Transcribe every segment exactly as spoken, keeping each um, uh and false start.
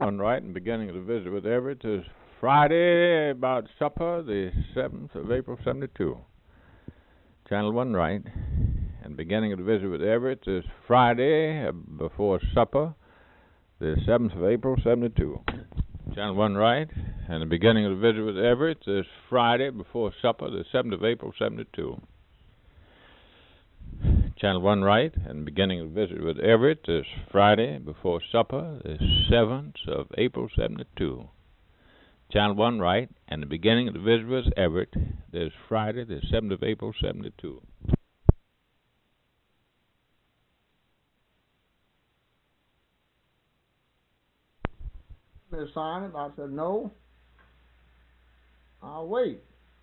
One right, and beginning of the visit with Everett is Friday about supper, the seventh of April, seventy-two. Channel one right, and beginning of the visit with Everett is Friday uh, before supper, the seventh of April, seventy-two. Channel one right, and the beginning of the visit with Everett is Friday before supper, the seventh of April, seventy-two. Channel one right, and beginning of the visit with Everett is Friday before supper, the seventh of April, seventy-two. Channel one right, and the beginning of the visit with Everett is Friday, the seventh of April, seventy-two. Miss Simon, I said, no, I'll wait.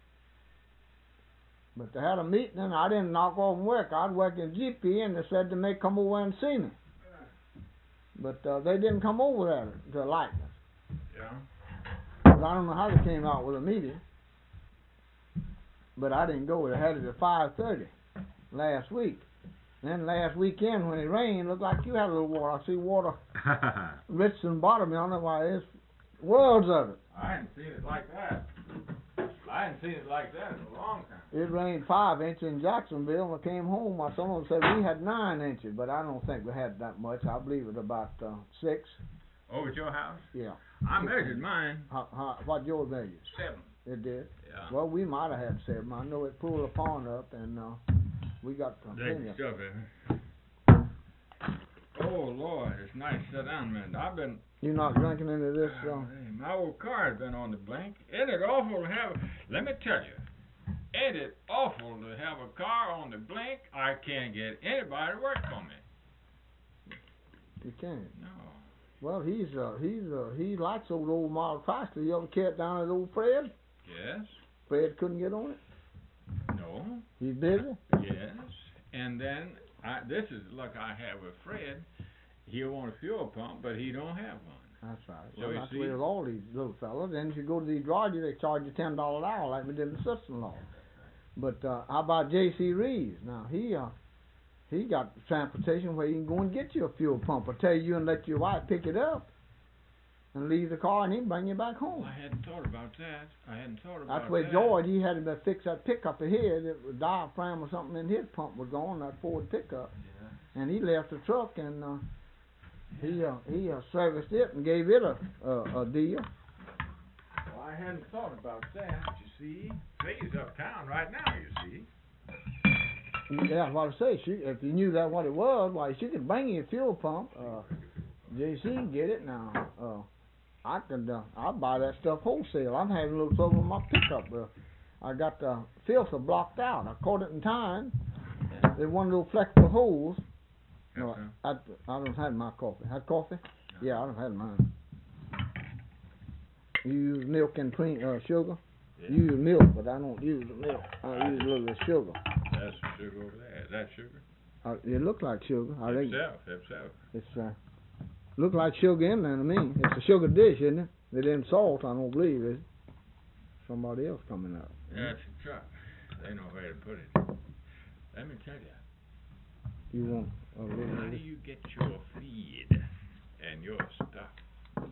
But they had a meeting and I didn't knock off work. I'd work in G P and they said they may come over and see me. But uh, they didn't come over there to like us. Yeah. But I don't know how they came out with a meeting. But I didn't go. They had it at five thirty last week. Then last weekend when it rained, it looked like you had a little water. I see water rich and bottom. I don't know why there's worlds of it. I hadn't seen it like that. I hadn't seen it like that in a long time. It rained five inches in Jacksonville. When I came home, my son said we had nine inches, but I don't think we had that much. I believe it about uh, six. Over at your house? Yeah. I measured mine. How, how, what yours measured? Seven. It did? Yeah. Well, we might have had seven. I know it pulled a pond up, and uh, we got uh, plenty of stuff in. Oh, Lord, it's nice to sit down, man. I've been... You're not drinking any of this? Uh, my old car's been on the blink. Ain't it awful to have... Let me tell you. Ain't it awful to have a car on the blink? I can't get anybody to work for me. You can't? No. Well, he's uh, he's uh, he likes those old model Chrysler. You ever carried down at old Fred? Yes. Fred couldn't get on it? No. He's busy? Yes. And then, I, this is the luck I have with Fred. He'll want a fuel pump, but he don't have one. That's right. So well, that's see, the way with all these little fellas. Then if you go to these drivers, they charge you ten dollars an hour like we did in the sister-in-law. But uh, how about J C Reeves? Now, he uh, he got transportation where he can go and get you a fuel pump or tell you and let your wife pick it up and leave the car and he can bring you back home. Well, I hadn't thought about that. I hadn't thought about that. That's where that. George, he had to fix that pickup of his. It was diaphragm or something in his pump was gone, that Ford pickup. Yeah. And he left the truck and uh, he uh, he uh, serviced it and gave it a, a, a deal. Well, I hadn't thought about that, you see. Faye's uptown right now, you see. Yeah, what I say, she, if you knew that what it was, why she could bring you a fuel pump. Uh, J C can get it now. Uh, I could, uh, I'll buy that stuff wholesale. I'm having a little trouble with my pickup. Uh, I got the filter blocked out. I caught it in time. There's one little flexible holes. No, I, I don't have my coffee. Had coffee? No. Yeah, I don't have mine. You use milk and cream, uh, sugar? Yeah. You use milk, but I don't use the milk. I use a little bit of sugar. That's sugar over there. Is that sugar? Uh, it looks like sugar. I think itself, itself. It's uh, look like sugar in there to me. It's a sugar dish, isn't it? They didn't salt, I don't believe it. Somebody else coming up. Yeah, it's a truck. They know where to put it. Let me tell you. You want a little How do you get your feed and your stuff?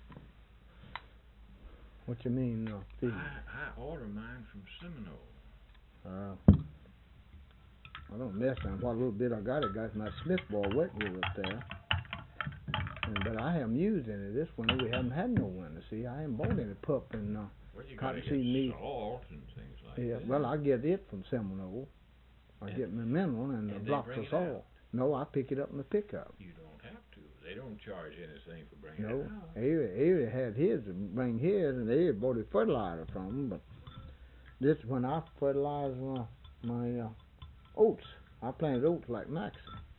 What you mean, uh, feed? I, I order mine from Seminole. Uh, I don't mess on what little bit I got. It got my Smith boy Wetwood up there. And, but I haven't used any of this winter. We haven't had no winter. See, I haven't bought any pup and uh, well, you cottonseed meat. Salt and things like yeah, that. well, I get it from Seminole. I and get my mineral and, and the blocks of salt. No, I pick it up in the pickup. You don't have to. They don't charge anything for bringing no, it out. No, Avery had his to bring his, and they bought his fertilizer from him. But this when I fertilize my, my uh, oats. I planted oats like Max.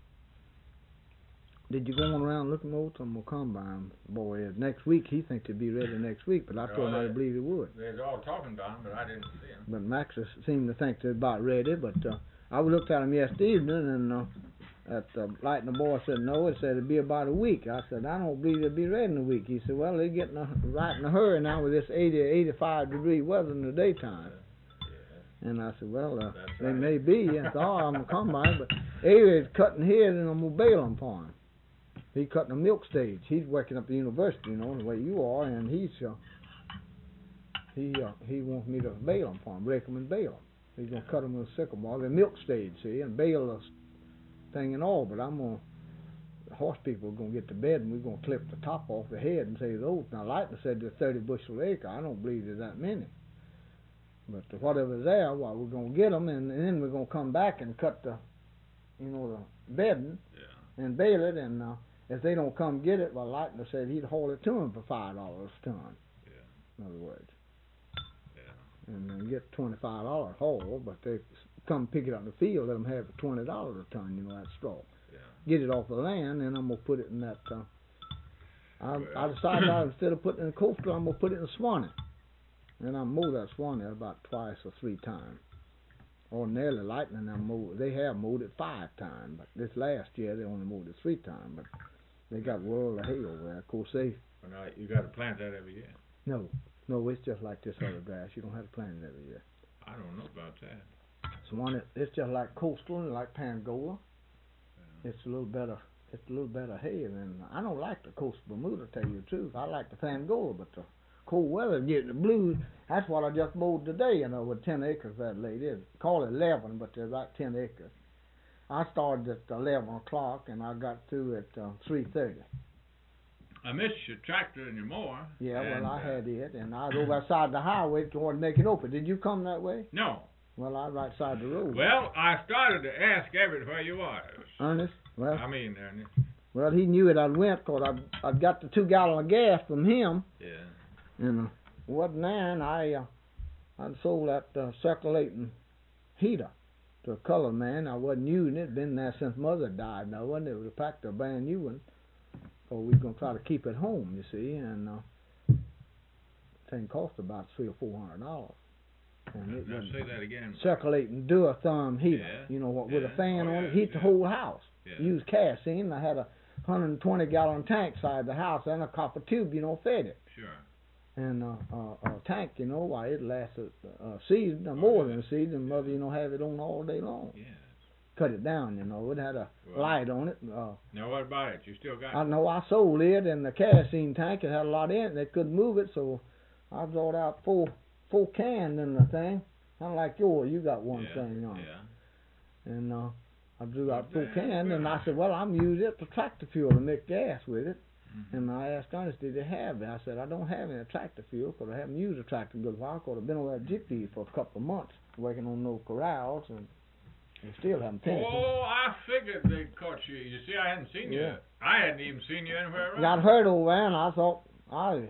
Did you go on around looking at oats? I'm gonna combine boy. Next week he thinks it'd be ready next week, but I told him I didn't believe it would. They're all talking about them, but I didn't see them. But Max seemed to think they're about ready. But uh, I looked at them yesterday evening, and uh, at uh, Light and the boy said no. It said it'd be about a week. I said I don't believe it'd be ready in a week. He said, well, they're getting a, right in a hurry now with this eighty, eighty-five degree weather in the daytime. And I said, well, uh, they right. may be. And I thought, oh, I'm going to combine, but Avery's cutting his, and I'm going to bale them for him. He cutting the milk stage. He's working up the university, you know, the way you are, and he's uh, he uh, he wants me to bale him for him, break him and bale him. He's gonna cut him with a sickle bar, the milk stage, see, and bale the thing and all. But I'm gonna the horse people are gonna get to bed and we're gonna clip the top off the head and say those. Now, Lightning said there's thirty bushel an acre. I don't believe there's that many. But whatever's there, well, we're gonna get them, and, and then we're gonna come back and cut the, you know, the bedding Yeah. and bale it. And uh, if they don't come get it, well, Lightning said he'd haul it to them for five dollars a ton. Yeah. In other words. Yeah. And then get twenty-five dollars haul, but they come pick it up in the field, let them have it for twenty dollars a ton, you know, that straw. Yeah. Get it off the land, and I'm going to put it in that, uh, I, Well. I decided I, instead of putting it in the coastal, I'm going to put it in Swanee. And I mow that Swanee about twice or three times. Ordinarily, Lightning, I mow, they have mowed it five times, but this last year they only mowed it three times, but they got world of hay over there. Of course, they, Well, now, you got to plant that every year. no, no, it's just like this other grass. You don't have to plant it every year. I don't know about that. Swanee, it's just like coastal and like Pangola. Yeah. It's a little better. It's a little better hay than I don't like the coastal Bermuda. To tell you the truth, I like the Pangola, but the cold weather getting the blues. That's what I just mowed today. You know, with ten acres that lady is. Call it eleven, but they're about ten acres. I started at eleven o'clock and I got through at uh, three thirty. I missed your tractor and your mower. Yeah, and, well, I uh, had it, and I was over outside the highway toward making open. Did you come that way? No. Well, I was right side the road. Well, I started to ask Everett where you was. Ernest? Well, I mean, Ernest. well, he knew it. I went because I I got the two gallon of gas from him. Yeah. And uh, wasn't there, and I uh, I'd sold that uh, circulating heater to a colored man. I wasn't using it. Been there since mother died. No one. It was a packed a brand new one. So we was gonna try to keep it home, you see, and uh, thing cost about three or four hundred dollars. And it Now was say that again. circulating dual-thumb heater. Yeah. You know what? With Yeah. a fan Oh, on yeah, it, heat yeah. the whole house. Yeah. Used kerosene. I had a one hundred twenty gallon tank side the house and a copper tube, you know, fed it. Sure. And uh, uh, a tank, you know, why it lasted a uh, season, or more than a season. Mother, you know, have it on all day long. Yeah. Cut it down, you know. It had a Well. light on it. Uh, Now what about it? You still got I it? know I sold it, and the kerosene tank, it had a lot in it, and they couldn't move it, so I brought out four four cans in the thing. Kind of like yours, you got one yeah. thing on it. Yeah. And uh, I drew out four Okay. cans, and I said, well, I'm using it for tractor fuel to make gas with it. Mm-hmm. And I asked Ernest, did they have it? I said, I don't have any tractor fuel because I haven't used a tractor in a good while. Because I've been over at G P for a couple of months working on those corrals, and they still haven't finished them. Oh, I figured they caught you. You see, I hadn't seen you. Yeah. I hadn't even seen you anywhere around. Got hurt over there, and I thought, I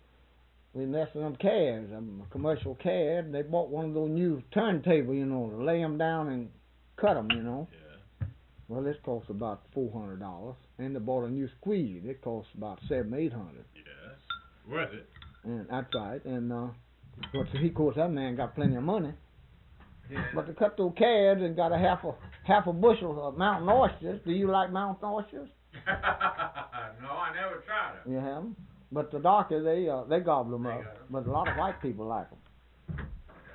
we messed with them calves, um, commercial calves. They bought one of those new turntable, you know, to lay them down and cut them, you know. Yeah. Well, this costs about four hundred dollars, and they bought a new squeeze. It costs about seven, eight hundred. Yes. Worth it. And that's right. And uh, but he, of course, that man got plenty of money. Yeah. But to cut those calves and got a half a half a bushel of mountain oysters. Do you like mountain oysters? No, I never tried it. You have 'em? But the doctor, they uh, they gobble them They up. got 'em. But a lot of white people like them.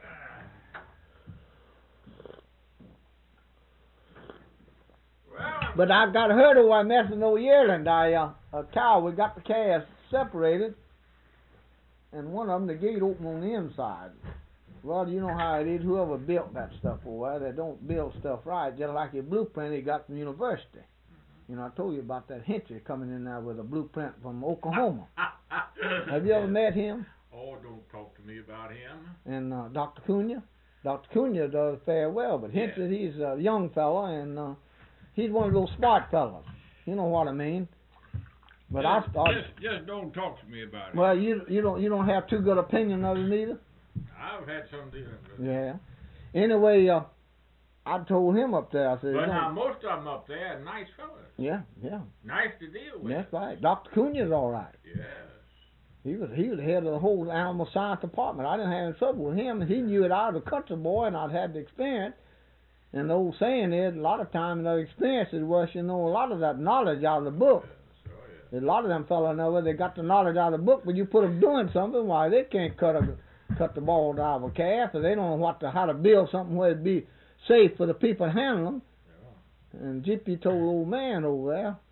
Well, But I got hurt over messing no yearling. I uh, a cow. We got the calves separated, and one of them the gate open on the inside. Well, you know how it is. Whoever built that stuff over there, they don't build stuff right. Just like your blueprint he got from university. You know, I told you about that Hinchy coming in there with a blueprint from Oklahoma. Have you ever met him? Oh, don't talk to me about him. And uh, Doctor Cunha? Doctor Cunha does fair well, but Hinchy, Yeah. he's a young fella, and uh, he's one of those smart fellas. You know what I mean? But I just, started. just, just don't talk to me about it. Well, you you don't you don't have too good opinion of him either. I've had some dealings with it. Yeah. Anyway, uh, I told him up there. I said, But "You now know, most of them up there are nice fellas. yeah, yeah, Nice to deal with. that's right. Doctor Cunha's all right. Yes. He was he was the head of the whole animal science department. I didn't have any trouble with him. He knew it. I was a country boy, and I'd had the experience. And the old saying is, a lot of times the experience is worse. You know, a lot of that knowledge out of the book. Yes, oh, yes. A lot of them fellas know where they got the knowledge out of the book, but you put them doing something, why they can't cut a cut the ball out of a calf, or they don't know what to, how to build something where it'd be safe for the people to handle them. Yeah. And G P told the old man over there,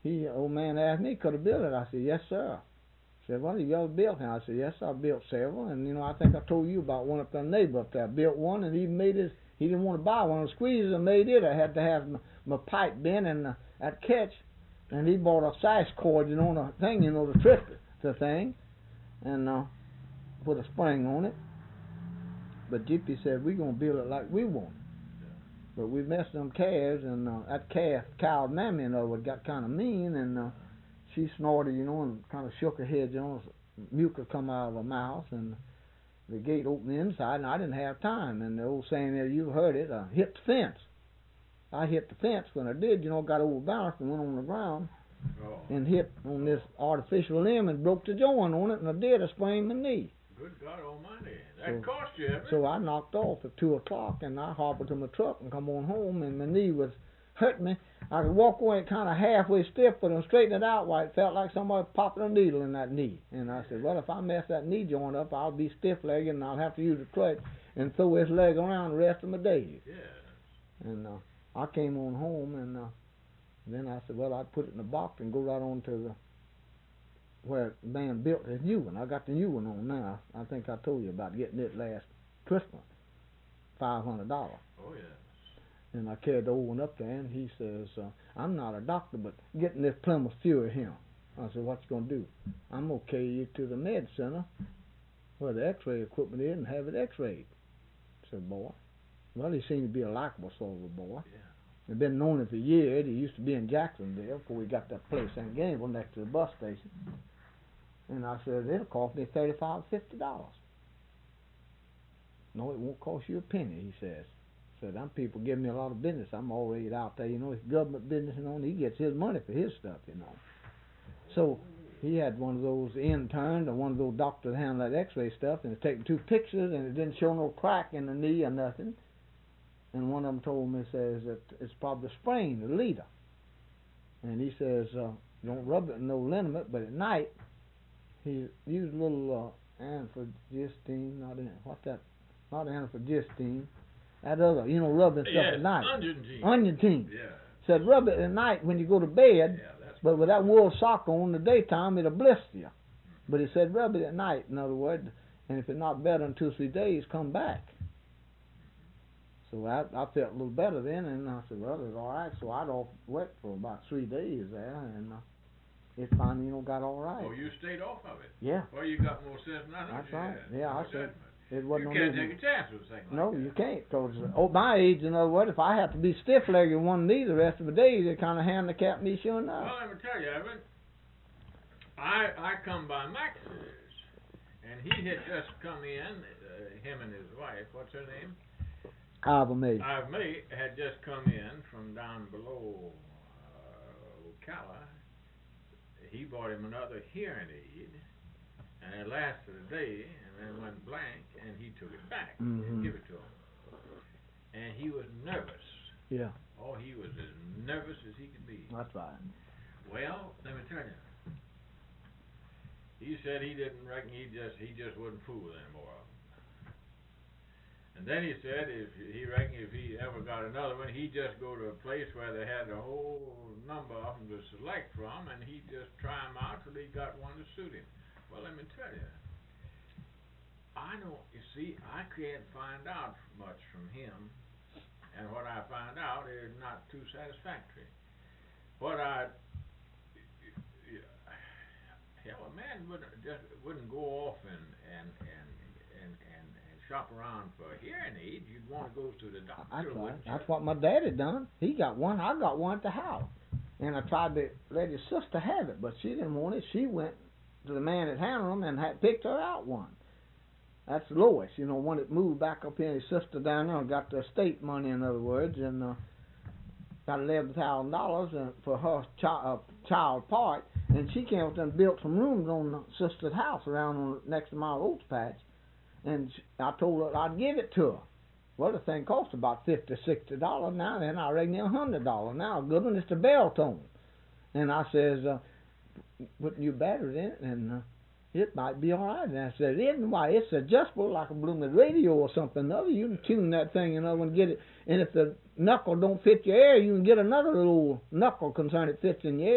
he, old man asked me, could I build it? I said, yes, sir. He said, well, have you ever built one? I said, yes, I built several. And, you know, I think I told you about one up there, neighbor up there. I built one, and he made his, he didn't want to buy one of the squeezers. I made it. I had to have my, my pipe bent and uh, that catch. And he bought a sash cord, you know, the thing, you know, the trip, the thing. And uh, put a spring on it. But Jippy said, we're going to build it like we want it. But we messed them calves, and uh, that calf cowed Mammy, in other words, got kind of mean, and uh, she snorted, you know, and kind of shook her head, you know, mucus come out of her mouth, and the gate opened inside, and I didn't have time. And the old saying there, you heard it, uh, hit the fence. I hit the fence. When I did, you know, got overbalanced and went on the ground oh. and hit on this artificial limb and broke the joint on it, and I did. I sprained my knee. Good God Almighty. That so, cost you, everything. So I knocked off at two o'clock, and I hobbled to my truck and come on home, and my knee was hurting me. I could walk away kind of halfway stiff, but I straightened it out while it felt like somebody popping a needle in that knee. And I said, well, if I mess that knee joint up, I'll be stiff-legged, and I'll have to use a crutch and throw this leg around the rest of my days. Yeah. And uh, I came on home, and uh, then I said, well, I'd put it in a box and go right on to the where the man built his new one. I got the new one on now. I think I told you about getting it last Christmas. five hundred dollars. Oh, yeah. And I carried the old one up there, and he says, uh, I'm not a doctor, but getting this Plymouth Fury here. I said, what you going to do? I'm going to carry you to the med center where the x-ray equipment is and have it x-rayed. I said, boy. Well, he seemed to be a likable sort of a boy. Yeah. I've been known him for years. He used to be in Jacksonville before we got that place in Gainesville next to the bus station. And I said, it'll cost me thirty-five dollars, fifty dollars. No, it won't cost you a penny, he says. Said, them people give me a lot of business. I'm already out there, you know, it's government business, you know, and he gets his money for his stuff, you know. So he had one of those interns or one of those doctors that handle that x-ray stuff, and he's taking two pictures, and it didn't show no crack in the knee or nothing. And one of them told me, says, that it's probably sprained, the leader. And he says, uh, don't rub it in no liniment, but at night, he used a little uh, anaphrogistine, not in, what's that? Not anaphrogistine. That other, you know, rubbing stuff yes, at night. Onion-tine. Onion-tine. Yeah. Said rub it at night when you go to bed, yeah, that's but with that wool sock on in the daytime, it'll blister you. Mm-hmm. But he said rub it at night, in other words, and if it's not better in two or three days, come back. So I, I felt a little better then, and I said, well, it's all right. So I'd off wet for about three days there, and uh, it finally, you know, got all right. Oh, you stayed off of it? Yeah. Well, you got more sense than I thought That's you right. had. Yeah, I No said judgment. it wasn't You no can't need- take a chance with a thing like No, that. you can't, because oh, my age, in other words, if I have to be stiff-legged one knee the rest of the days, it kind of handicapped me sure enough. Well, let me tell you, Evan, I I come by Max's, and he had just come in, uh, him and his wife, what's her name? Ivor May. Ivor May had just come in from down below uh, Ocala. He bought him another hearing aid, and it lasted a day, and then went blank, and he took it back Mm-hmm. and give it to him. And he was nervous. Yeah. Oh, he was as nervous as he could be. That's right. Well, let me tell you. He said he didn't reckon he just he just wouldn't fool with any more of them. And then he said if he reckoned if he ever got another one, he'd just go to a place where they had a whole number of them to select from, and he'd just try them out till he got one to suit him. Well, let me tell you, I don't. You see, I can't find out much from him, and what I find out is not too satisfactory. What I hell, a man wouldn't just wouldn't go off and and and and and, and shop around for a hearing aid. You'd want to go to the doctor. That's right. wouldn't you? That's what my daddy done. He got one. I got one at the house, and I tried to let his sister have it, but she didn't want it. She went to the man that handled them and had picked her out one. That's Lois, you know, one that moved back up here. His sister down there and got the estate money, in other words, and uh, got eleven thousand dollars for her child uh, child part. And she came up and built some rooms on the sister's house around on, next to my oats patch. And she, I told her I'd give it to her. Well, the thing cost about fifty, sixty dollars now. Then I reckon a hundred dollars now. Good one, it's the bell tone. And I says, uh, put new batteries in it, and uh, it might be all right. And I said, it isn't. Why, it's adjustable like a blooming radio or something. Other, you can tune that thing, you know, and get it. And if the knuckle don't fit your ear, you can get another little knuckle concern that fits in your ear.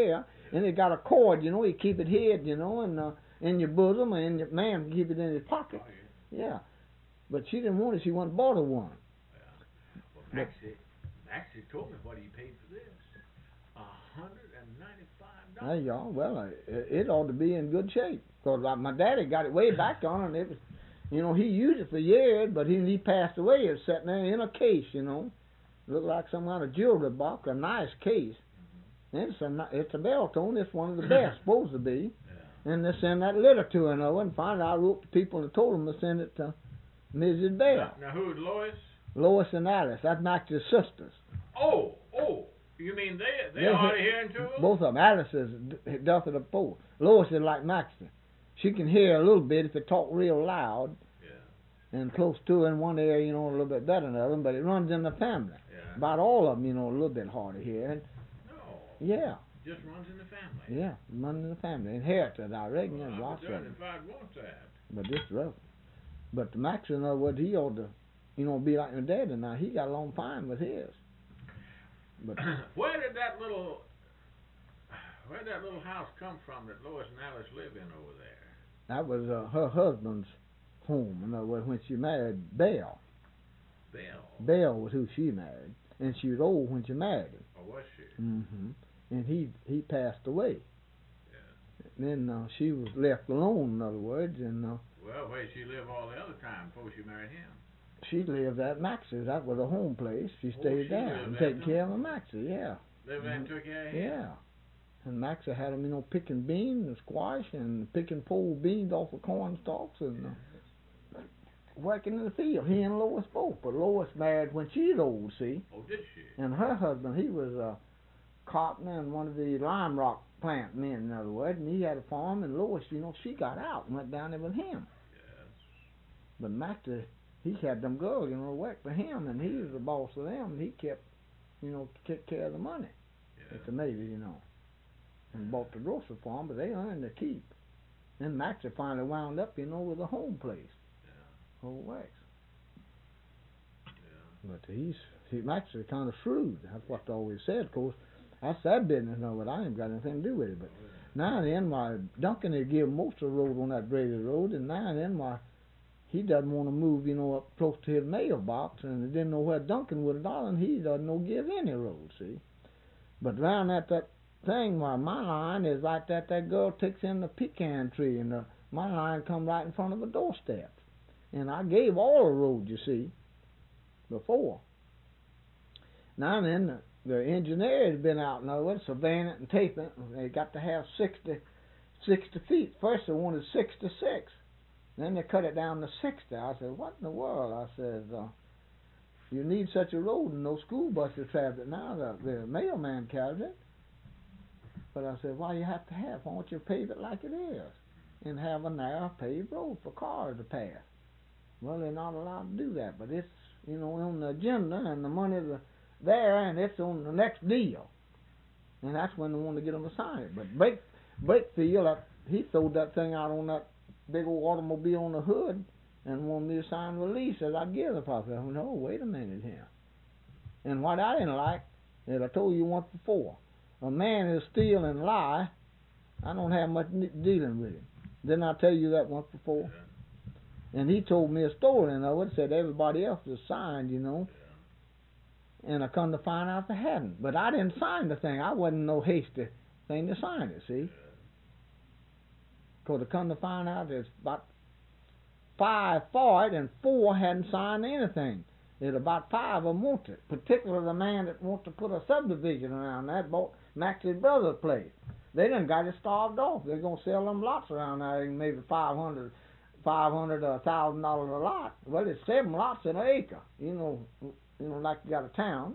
Yeah. And it got a cord, you know, you keep it hid, you know, and uh, in your bosom, and your man can keep it in his pocket. Oh, yeah. yeah. But she didn't want it. She wanted to bought her one. Yeah. Well, Maxie, Maxie told me what he paid for this. A hundred and ninety-five dollars. There you are. Well, uh, it, it ought to be in good shape. Because like, my daddy got it way back on, and it was, you know, he used it for years, but he, he passed away. It was sitting there in a case, you know. Looked like some kind of jewelry box, a nice case. Mm-hmm. It's a it's a bell tone. It's one of the best, supposed to be. Yeah. And they send that letter to her, and, and finally I wrote to people and told them to send it to Missus Bell. Now, now who's Lois? Lois and Alice. That's Max's sisters. Oh, oh. You mean they they hard of hearing too? Both of them. Alice is deaf of the both. Lois is like Maxie. She can hear a little bit if they talk real loud. Yeah. And close to in one area, you know, a little bit better than the other, but it runs in the family. Yeah. About all of them, you know, a little bit hard of hearing. No. Yeah. Just runs in the family. Yeah, runs in the family. Inherited, I reckon. Well, lots of them. If I'd want that. But it's rough. But the Maxie, in other words, he ought to, you know, be like my daddy now. He got along fine with his. But where did that little where did that little house come from that Lois and Alice live in over there? That was uh, her husband's home. In other words, when she married Bell. Bell. Bell was who she married, and she was old when she married him. Oh, was she? Mm-hmm. And he he passed away. Yeah. And then uh, she was left alone. In other words, and uh, well, where did she live all the other time before she married him? She lived at Max's. That was a home place. She stayed oh, she there and taking care of Maxie, yeah. Lived there and took care of him? Yeah. And Maxie had him, you know, picking beans and squash and picking pole beans off of corn stalks and uh, working in the field. He and Lois both. But Lois married when she's old, see. Oh, did she? And her husband, he was a carpenter and one of the lime rock plant men, in other words. And he had a farm, and Lois, you know, she got out and went down there with him. Yes. But Maxie, he had them girls, you know, work for him, and he was the boss of them, and he kept, you know, took care of the money yeah. at the Navy, you know, and bought the grocery farm, but they earned the keep. Then Maxie finally wound up, you know, with a home place. Yeah. Old Wax. Yeah. But he's, he, Maxie kind of shrewd. That's what I always said, of course. That's that business, no, but I ain't got anything to do with it. But oh, yeah. now and then, my Duncan had give most of the road on that Brady Road, and now and then, my he doesn't want to move, you know, up close to his mailbox, and he didn't know where Duncan would have gone, and he doesn't know give any road, see. But round at that thing, where my line is like that, that girl takes in the pecan tree, and the, my line come right in front of a doorstep. And I gave all the road, you see, before. Now and then, the, the engineer has been out, in other words, surveying it and taping it, and they got to have sixty, sixty feet. First they wanted sixty-six. Then they cut it down to sixty. I said, what in the world? I said, uh, you need such a road and no school buses travel it now. The, the mailman carries it. But I said, why you have to have? Why don't you pave it like it is? And have a narrow paved road for cars to pass. Well, they're not allowed to do that. But it's, you know, on the agenda, and the money's there, and it's on the next deal. And that's when they want to get them to sign it. But Blake, Blakefield, uh, he throwed that thing out on that big old automobile on the hood and wanted me to sign the release as I give the property. I said, no, wait a minute here. And what I didn't like is I told you once before, a man who steal and lie, I don't have much dealing with him. Didn't I tell you that once before? Yeah. And he told me a story, and I would have said everybody else was signed, you know. Yeah. And I come to find out they hadn't. But I didn't sign the thing. I wasn't no hasty thing to sign it, see. Because I come to find out there's about five for it, and four hadn't signed anything. There's about five of them wanted it, particularly the man that wants to put a subdivision around that, bought Max's brother's place. They done got it starved off. They're going to sell them lots around there, maybe five hundred, five hundred, a thousand dollars a lot. Well, it's seven lots in an acre, you know, you know, like you got a town.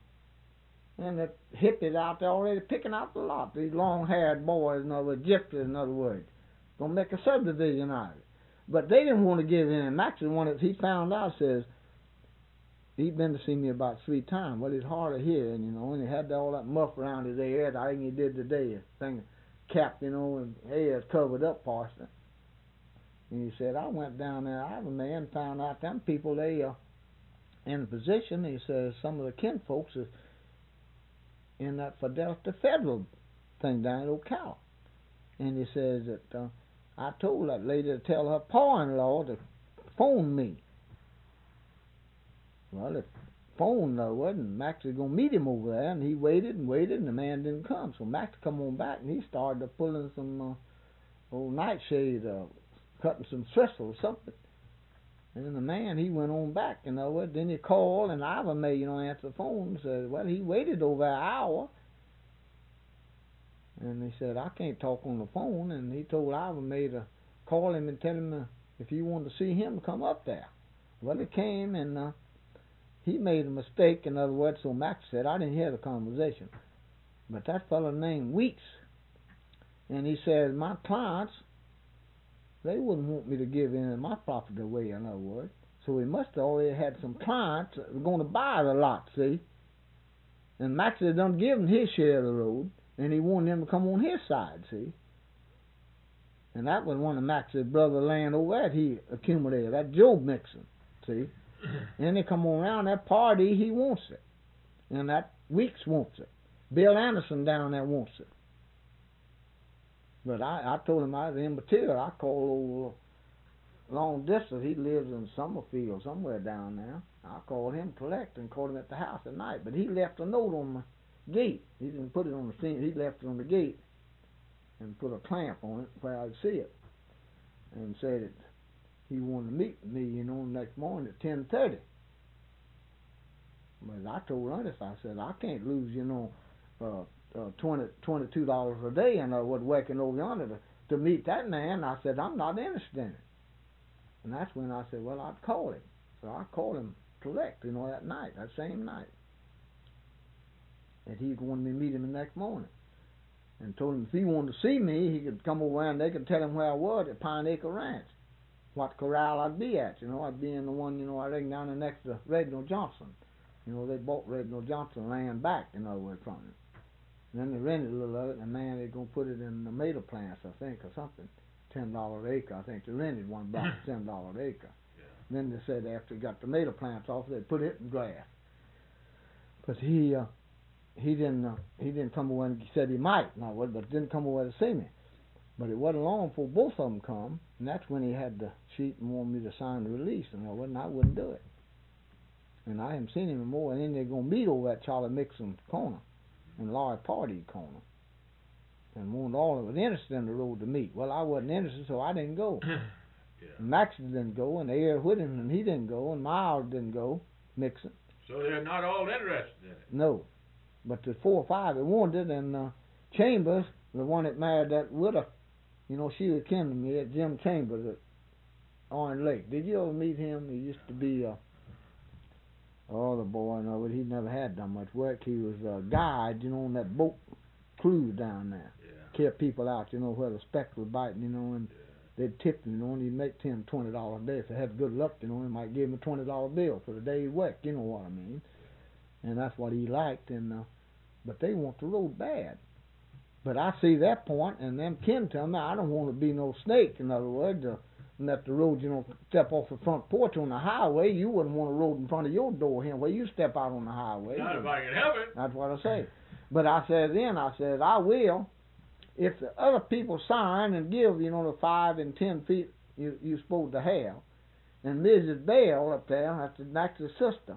And the hippies out there already picking out the lot. These long-haired boys, in other words, gypsies, in other words, gonna make a subdivision out of it. But they didn't want to give in. Max wanted. He found out, says he'd been to see me about three times. Well, it's hard of hearing, you know, and he had all that muff around his head. I think he did today, a thing capped, you know, and head covered up partially. And he said, I went down there, I was a man, found out them people, they are in a position. He says some of the kinfolks is in that Fidelity Federal thing down at Ocala. And he says that uh, I told that lady to tell her pa-in-law to phone me. Well, the phone though wasn't. Max was going to meet him over there, and he waited and waited, and the man didn't come. So Max come on back, and he started to pulling some uh, old nightshade, uh, cutting some thistle or something. And then the man, he went on back, you know what. Then he called, and Ivor May, you know, answered the phone and said, well, he waited over an hour. And he said, I can't talk on the phone. And he told Ivor May to call him and tell him uh, if he wanted to see him to come up there. Well, he came, and uh, he made a mistake, in other words, so Max said, I didn't hear the conversation. But that fellow named Weeks, and he said, my clients, they wouldn't want me to give any of my property away, in other words. So he must have already had some clients that were going to buy the lot, see? And Max had done given his share of the road, and he wanted them to come on his side, see? And that was one of Max's brother land over that he accumulated, that Joe Mixon, see? And they come on around that party, he wants it. And that Weeks wants it. Bill Anderson down there wants it. But I, I told him I was in material. I called over long distance. He lives in Summerfield, somewhere down there. I called him collect and called him at the house at night. But he left a note on the gate. He didn't put it on the scene. He left it on the gate and put a clamp on it where I'd see it. And said that he wanted to meet me, you know, next morning at ten thirty. But I told Ernest, I said, I can't lose, you know, uh, Uh, twenty, twenty-two dollars a day, and I was working over yonder to, to meet that man. I said, I'm not interested in it. And that's when I said, well, I'd call him. So I called him collect, you know, that night, that same night. And he wanted me to meet him the next morning. And told him if he wanted to see me, he could come over and they could tell him where I was at Pine Acre Ranch. What corral I'd be at, you know. I'd be in the one, you know, I reckon down there next to Reginald Johnson. You know, they bought Reginald Johnson land back, in other words, from him. And then they rented a little of it, and man, they're going to put it in the tomato plants, I think, or something. ten dollars an acre, I think. They rented one block for ten dollars an acre. Yeah. Then they said after they got tomato plants off, they'd put it in grass. But he uh, he didn't uh, he didn't come over, and he said he might, no, but didn't come over to see me. But it wasn't long before both of them come, and that's when he had the sheet and wanted me to sign the release, and I wouldn't, I wouldn't do it. And I haven't seen him anymore, and then they're going to meet over at Charlie Mixon's corner. And Laurie Party corner, and wanted all of us interested in the road to meet. Well, I wasn't interested, so I didn't go. Yeah. Max didn't go, and Air Whittington, he didn't go, and Miles didn't go, Mixon. So they're not all interested in it? No. But the four or five that wanted it, and uh, Chambers, the one that married that widow, you know, she was kin to me, that Jim Chambers at Orange Lake. Did you ever meet him? He used to be a... Uh, Oh, the boy, no, but he never had done much work. He was a guide, you know, on that boat cruise down there. Yeah. Kept people out, you know, where the speck was biting, you know, and yeah. They'd tip him, you know, and he'd make ten, twenty dollars a day. If they had good luck, you know, he might give him a twenty dollar bill for the day's work, you know what I mean. And that's what he liked, and uh, but they want the road bad. But I see that point, and them kin tell me I don't want to be no snake, in other words, uh, and that the road, you know, step off the front porch on the highway. You wouldn't want a road in front of your door here where you step out on the highway. Not if I can help it. That's what I say. But I said then, I said, I will, if the other people sign and give, you know, the five and ten feet you, you're supposed to have. And Missus Bell up there, that's Max's sister,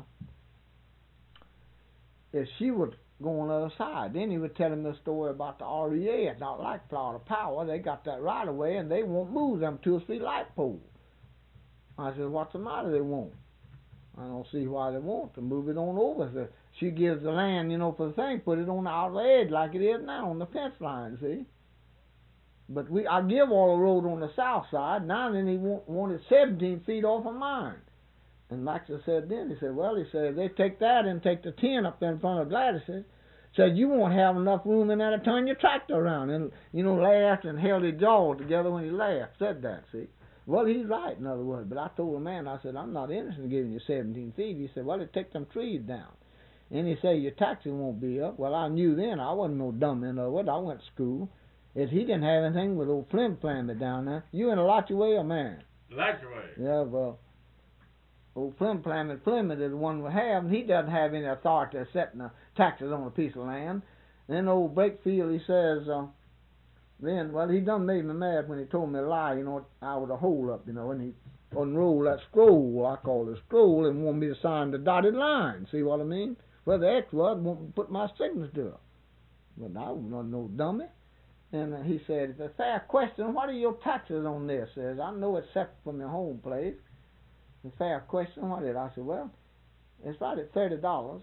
if she would go on the other side. Then he was telling me a story about the R E A. It's not like Florida Power. They got that right away, and they won't move them two or three light poles. I said, what's the matter? They won't. I don't see why they won't. To move it on over. So she gives the land, you know, for the thing, put it on the outer edge like it is now on the fence line, see? But we, I give all the road on the south side. Now then he want, wanted seventeen feet off of mine. And Max said then, he said, well, he said, they take that and take the ten up there in front of Gladys's. Said, you won't have enough room in there to turn your tractor around. And, you know, laughed and held his jaw together when he laughed. Said that, see. Well, he's right, in other words. But I told the man, I said, I'm not interested in giving you seventeen feet. He said, well, it take them trees down. And he said, your taxes won't be up. Well, I knew then. I wasn't no dumb, in other words. I went to school. If he didn't have anything with old Flim Flammy down there, you in a lot your way or man? Lot your way. Yeah, well, old Flim Flammy Flim is the one we have, and he doesn't have any authority of setting the taxes on a piece of land. Then old Brakefield, he says, uh, then, well, he done made me mad when he told me a lie, you know, I was a hole up, you know, and he unrolled that scroll, I call it a scroll, and wanted me to sign the dotted line, see what I mean? Where the X was, wanted to put my signature up. But I was not no dummy. And uh, he said, it's a fair question, what are your taxes on this? Says, I know it's separate from your home place. It's a fair question, what is it? I said, well, it's right at thirty dollars,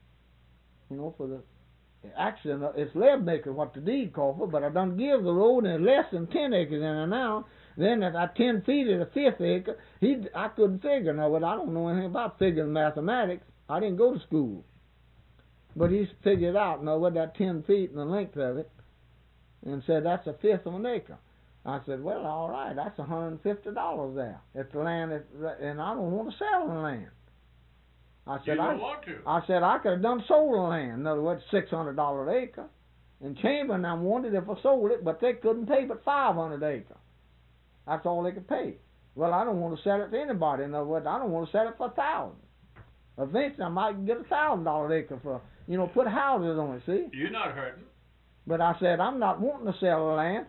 you know, for the actually, it's lead making what the deed called for, but I done give the road and it's less than ten acres in it now. Then at that ten feet of the fifth acre, he I couldn't figure. Now, but I don't know anything about figuring mathematics. I didn't go to school. But he figured out, now, what that ten feet and the length of it, and said that's a fifth of an acre. I said, well, all right, that's one hundred fifty dollars there. If the land, is, and I don't want to sell the land. I said, you don't I, want to. I said I could have done sold the land. In other words, six hundred dollars an acre. And Chamberlain I wanted if I sold it, but they couldn't pay but five hundred acre. That's all they could pay. Well, I don't want to sell it to anybody. In other words, I don't want to sell it for a thousand. Eventually, I might get a thousand dollar acre for, you know, put houses on it. See? You're not hurting. But I said I'm not wanting to sell the land.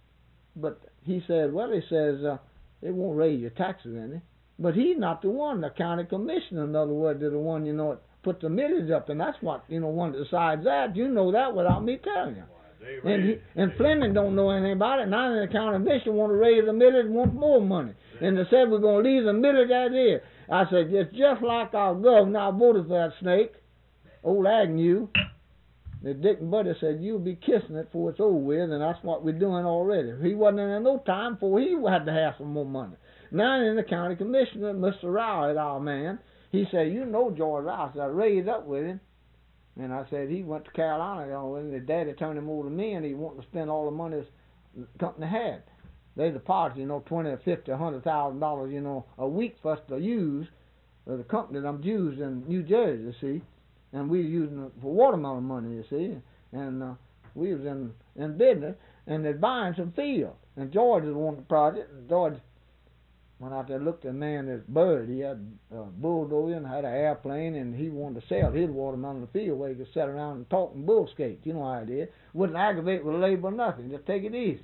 But he said, well, he says uh, it won't raise your taxes any. But he's not the one, the county commissioner, in other words, is the one, you know, put the millage up, and that's what, you know, one that decides that. You know that without me telling you. Well, and he, and Fleming don't know anything about it. Now the county commission want to raise the millage and want more money. And they said we're going to leave the millage as is. I said, it's just like our governor. I voted for that snake, old Agnew. The Dick and Buddy said, you'll be kissing it before it's over with, and that's what we're doing already. He wasn't in no time before he had to have some more money. Now in the county commissioner, Mister Rowley, our man, he said, you know George Rowley. So I raised up with him, and I said he went to Carolina, you know, and his daddy turned him over to me, and he wanted to spend all the money the company had. They deposited, you know, twenty or fifty, a hundred thousand dollars, you know, a week for us to use. Uh, the company that I'm using in New Jersey, you see, and we were using it for watermelon money, you see, and uh, we was in in business, and they're buying some field, and George is one of the project, and George went out there, looked at a man, this bird, he had a bulldozer and had an airplane, and he wanted to sell his watermelon in the field where he could sit around and talk and bull skate. You know how it is. Wouldn't aggravate with labor or nothing, just take it easy.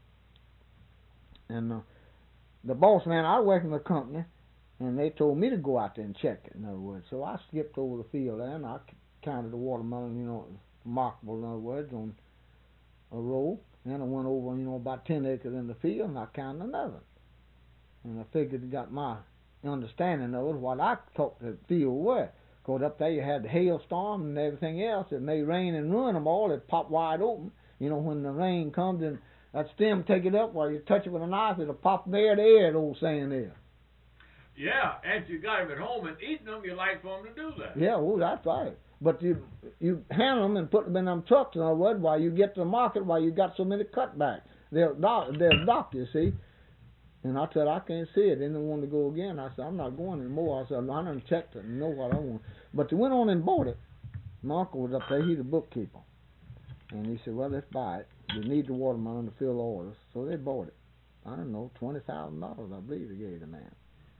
And uh, the boss man, I worked in the company, and they told me to go out there and check it, in other words. So I skipped over the field there, and I counted the watermelon, you know, remarkable, in other words, on a row. And I went over, you know, about ten acres in the field, and I counted another. And I figured it got my understanding of it, what I thought the field were. Because up there you had the hailstorm and everything else. It may rain and ruin them all. It pop wide open. You know, when the rain comes and that stem take it up, while you touch it with a knife, it'll pop there to air, the old saying is. Yeah, and you got them at home and eating them, you like for them to do that. Yeah, well, that's right. But you you handle them and put them in them trucks, in other words, while you get to the market, while you got so many cutbacks. They're, doc- they're doctors, see. And I said, I can't see it. They didn't want to go again. I said, I'm not going anymore. I said, I done checked it and know what I want. But they went on and bought it. My uncle was up there. He's a bookkeeper. And he said, well, let's buy it. We need the watermelon to fill the orders. So they bought it. I don't know, twenty thousand dollars, I believe they gave the man.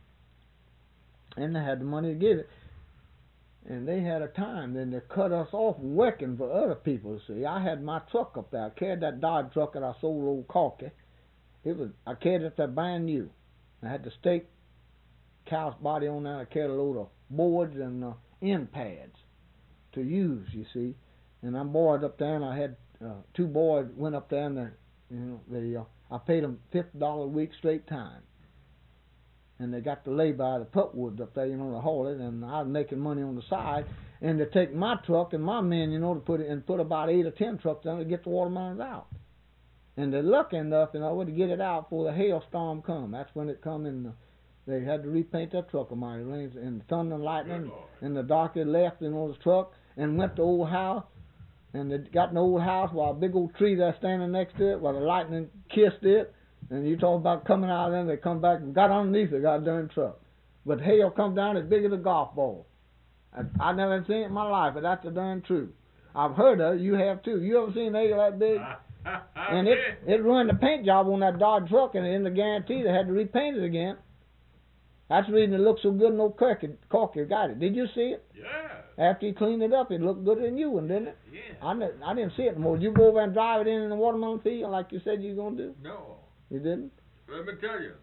And they had the money to give it. And they had a time. Then they cut us off working for other people, see. I had my truck up there. I carried that Dodge truck that I sold old Corky. It was, I carried it there brand new. I had the stake cow's body on there. I carried a load of boards and uh, end pads to use, you see. And I'm bored up there, and I had uh, two boys went up there, and they, you know, they, uh, I paid them fifty dollars a week straight time. And they got the labor out of the putwoods up there, you know, to haul it, and I was making money on the side. And they take my truck and my men, you know, to put it and put about eight or ten trucks down to get the watermelons out. And they're lucky enough, you know, to get it out before the hailstorm come. That's when it come in. The, they had to repaint that truck of mine. It rains and thunder and lightning, and the doctor left, you know, his truck and went to the old house. And they got an old house while a big old tree there standing next to it, while the lightning kissed it. And you talk about coming out of them, they come back and got underneath the goddamn truck. But hail come down as big as a golf ball. I, I never seen it in my life, but that's the darn truth. I've heard of it. You have too. You ever seen hail that big? And it it ruined the paint job on that Dodge truck, and in the guarantee they had to repaint it again. That's the reason it looked so good. No cork, corky got it. Did you see it? Yeah. After he cleaned it up, it looked good in you, didn't it? Yeah. I didn't, I didn't see it no more. Did you go over and drive it in in the watermelon field like you said you were gonna do? No. You didn't? Let me tell you.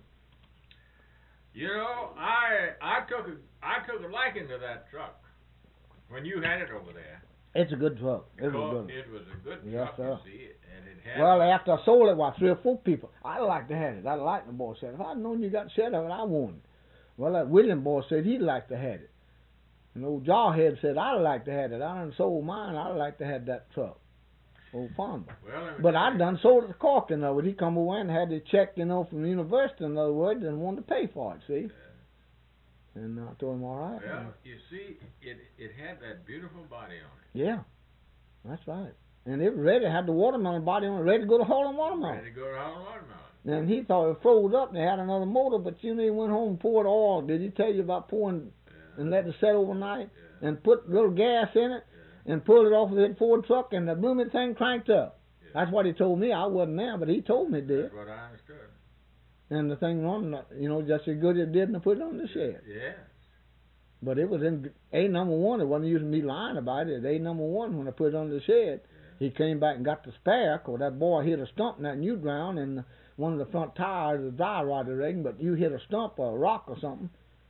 You know, I I took a I took a liking to that truck when you had it over there. It's a good truck. It was a Because good one. it was a good Yes, truck, sir. you see, and it had. Well, after I sold it, what, three or four people, I'd like to have it. I'd like the boy said, if I'd known you got shed of it, I wanted it. Well, that William boy said he'd like to have it. And old Jawhead said, I'd like to have it. I done sold mine. I'd like to have that truck. Old farmer. Well, let me But tell I you. done sold it to Cork, in other words. He come away and had it checked, you know, from the university, in other words, and wanted to pay for it, see? And I told him, all right. Well, you see, it it had that beautiful body on it. Yeah, that's right. And it was ready, had the watermelon body on it, ready to go to Harlem Watermelon. Ready to go to Holland Watermelon. And he thought it froze up and they had another motor, but you know, he went home and poured oil. Did he tell you about pouring Yeah. and letting it set overnight? Yeah. And put a little gas in it Yeah. and pulled it off of that Ford truck and the blooming thing cranked up. Yeah. That's what he told me. I wasn't there, but he told me it did. That's what I understood. And the thing run, you know, just as good as it did and I put it on the shed. Yes. But it was in A number one. It wasn't using me lying about it. It A number one when I put it on the shed. He came back and got the spare, 'cause that boy hit a stump in that new ground, and one of the front tires is dry rotted, reckon, but you hit a stump or a rock or something,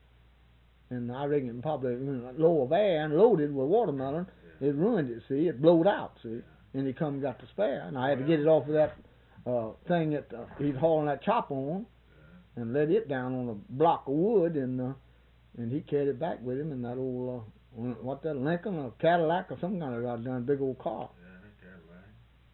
and I reckon it probably you know, low of air and loaded with watermelon, Yeah. it ruined it, see, it blowed out, see, and he come and got the spare, and I had to get it off of that uh, thing that uh, he'd hauling that chopper on, Yeah. and let it down on a block of wood, and uh, and he carried it back with him in that old, uh, what that, Lincoln or Cadillac or some kind of goddamn big old car. Yeah, Cadillac.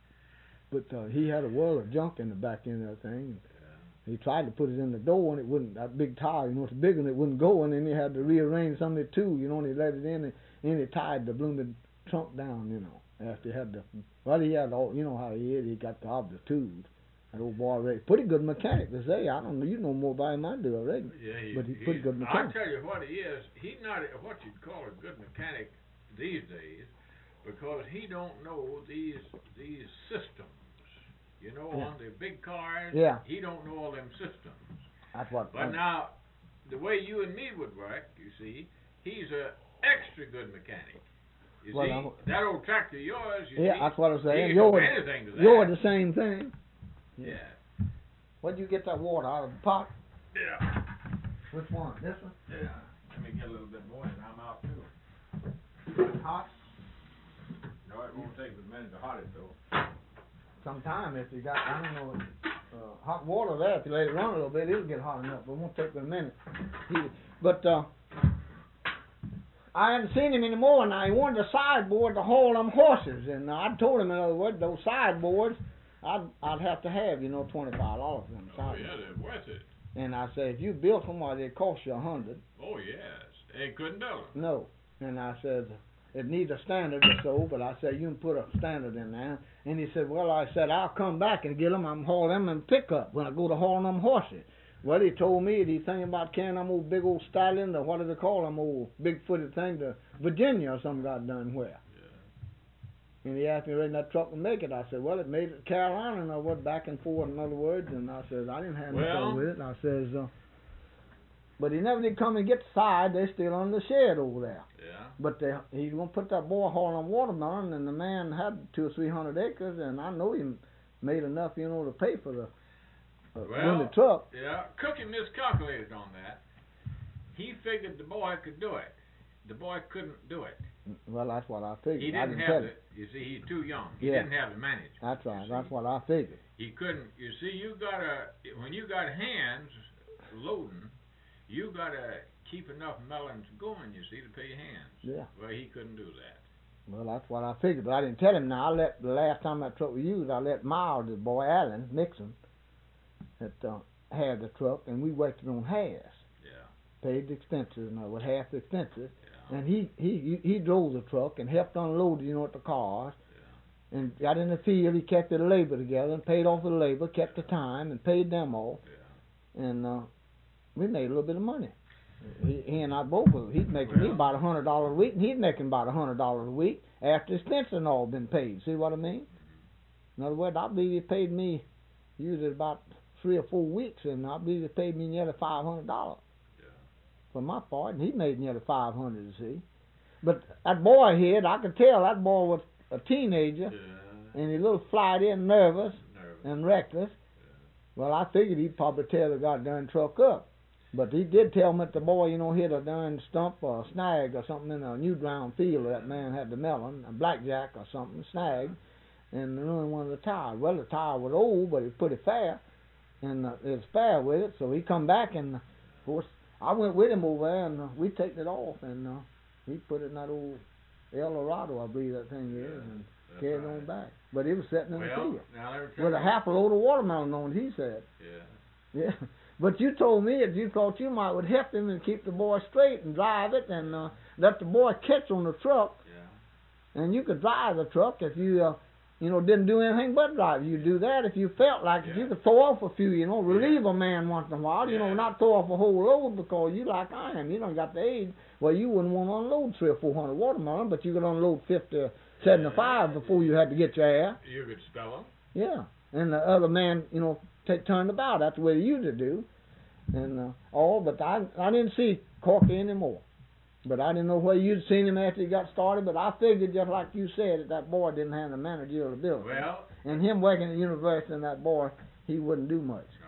But uh, he had a world of junk in the back end of that thing. Yeah. He tried to put it in the door and it wouldn't. That big tire, you know, it's big and it wouldn't go. And then he had to rearrange some of it too, you know. And he let it in and then he tied the blooming trunk down, you know. After he had the, well, he had all, you know how he is. He got the of the tools. That old boy, Ray, pretty good mechanic to say. I don't know. You know more about him than I do, I reckon. Yeah, he, But he's pretty good mechanic. I tell you what he is. He's not a- what you'd call a good mechanic these days, because he don't know these these systems. You know, Yeah. on the big cars. Yeah. He don't know all them systems. That's what. But now, the way you and me would work, you see, he's a extra good mechanic. You Well, see, I'm- that old tractor of yours. You yeah, see, that's what I'm he saying. can You're do anything to that. you're the same thing. Yeah. Where'd you get that water out of the pot? Yeah. Which one? This one? Yeah. Let me get a little bit more, and I'm out too. Hot. No, it won't take a minute to hot it though. Sometime if you got, I don't know, uh, hot water there, if you let it run a little bit, it'll get hot enough, but it won't take but a minute. He, but, uh, I haven't seen him anymore now. He wanted a sideboard to haul them horses, and I told him, in other words, those sideboards, I'd, I'd have to have, you know, twenty-five dollars for them Oh sideboards. yeah, they're worth it. And I said, if you built them, why, they'd cost you a hundred. Oh yes, they couldn't build them. No. And I said, it needs a standard or so, but I said, you can put a standard in there. And he said, well, I said, I'll come back and get them. I'm haul them in pickup when I go to hauling them horses. Well, he told me that he's thinking about carrying them old big old stallion, or what do they call them, old big-footed thing, to Virginia or some goddamn where. Yeah. And he asked me, whether that truck would make it. I said, well, it made it to Carolina, and I went back and forth, in other words, and I said, I didn't have no Well- trouble with it. I says, uh, but he never did come and get the side. They're still on the shed over there. Yeah. But they, he's going to put that boy hauling watermelon, and the man had two or three hundred acres, and I know he made enough, you know, to pay for the uh, Well, the truck. Yeah, Cookie miscalculated on that. He figured the boy could do it. The boy couldn't do it. Well, that's what I figured. He I didn't didn't have tell the. him. You see, he's too young. He Yeah. didn't have the management. That's right. you That's see. what I figured. He couldn't. You see, you gotta when you got hands loading, you gotta keep enough melons going. You see, to pay your hands. Yeah. Well, he couldn't do that. Well, that's what I figured, but I didn't tell him. Now, I let the last time that truck was used, I let Miles, the boy Allen Nixon, that uh, had the truck, and we worked it on halves. Yeah. Paid the expenses, and with half the expenses, Yeah. and he he he drove the truck and helped unload, you know, at the cars. Yeah. And got in the field, he kept the labor together and paid off the labor, kept the time and paid them off, Yeah. and uh, we made a little bit of money. He, he and I both, he's making me Well- about a hundred dollars a week, and he's making about a hundred dollars a week after expenses and all been paid. See what I mean? In other words, I believe he paid me usually about three or four weeks, and I believe he paid me nearly five hundred dollars. for my part, and he made nearly five hundred, you see. But that boy here, I could tell that boy was a teenager, Yeah. and he's a little flighty and nervous Nervous. and reckless. Well, I figured he'd probably tear the goddamn truck up. But he did tell me that the boy, you know, hit a darn stump or a snag or something in a new ground field that man had the melon, a blackjack or something, snag, and ruined one of the tires. Well, the tire was old, but it was pretty fair, and uh, it was fair with it, so he come back, and, of course, I went with him over there, and uh, we taken it off, and uh, he put it in that old El Dorado, I believe that thing is, and That's carried right. on back. But it was sitting in the Well, field now let me tell with a you- half a load of watermelon on it, he said. Yeah. Yeah, but you told me that you thought you might would help him and keep the boy straight and drive it and uh, let the boy catch on the truck, Yeah. and you could drive the truck if you, uh, you know, didn't do anything but drive. You do that if you felt like it. Yeah. You could throw off a few, you know, relieve a man once in a while. You know, Yeah. not throw off a whole load because you like I am. You don't got the age. Well, you wouldn't want to unload three or four hundred watermelon, but you could unload fifty or seventy-five Yeah. before you had to get your air. You could spell them. Yeah, and the other man, you know, take turned about. That's the way you to do. And uh, all, but I I didn't see Corky anymore. But I didn't know whether you'd seen him after he got started. But I figured, just like you said, that that boy didn't have the managerial ability. Well, And him working at the university and that boy, he wouldn't do much. no.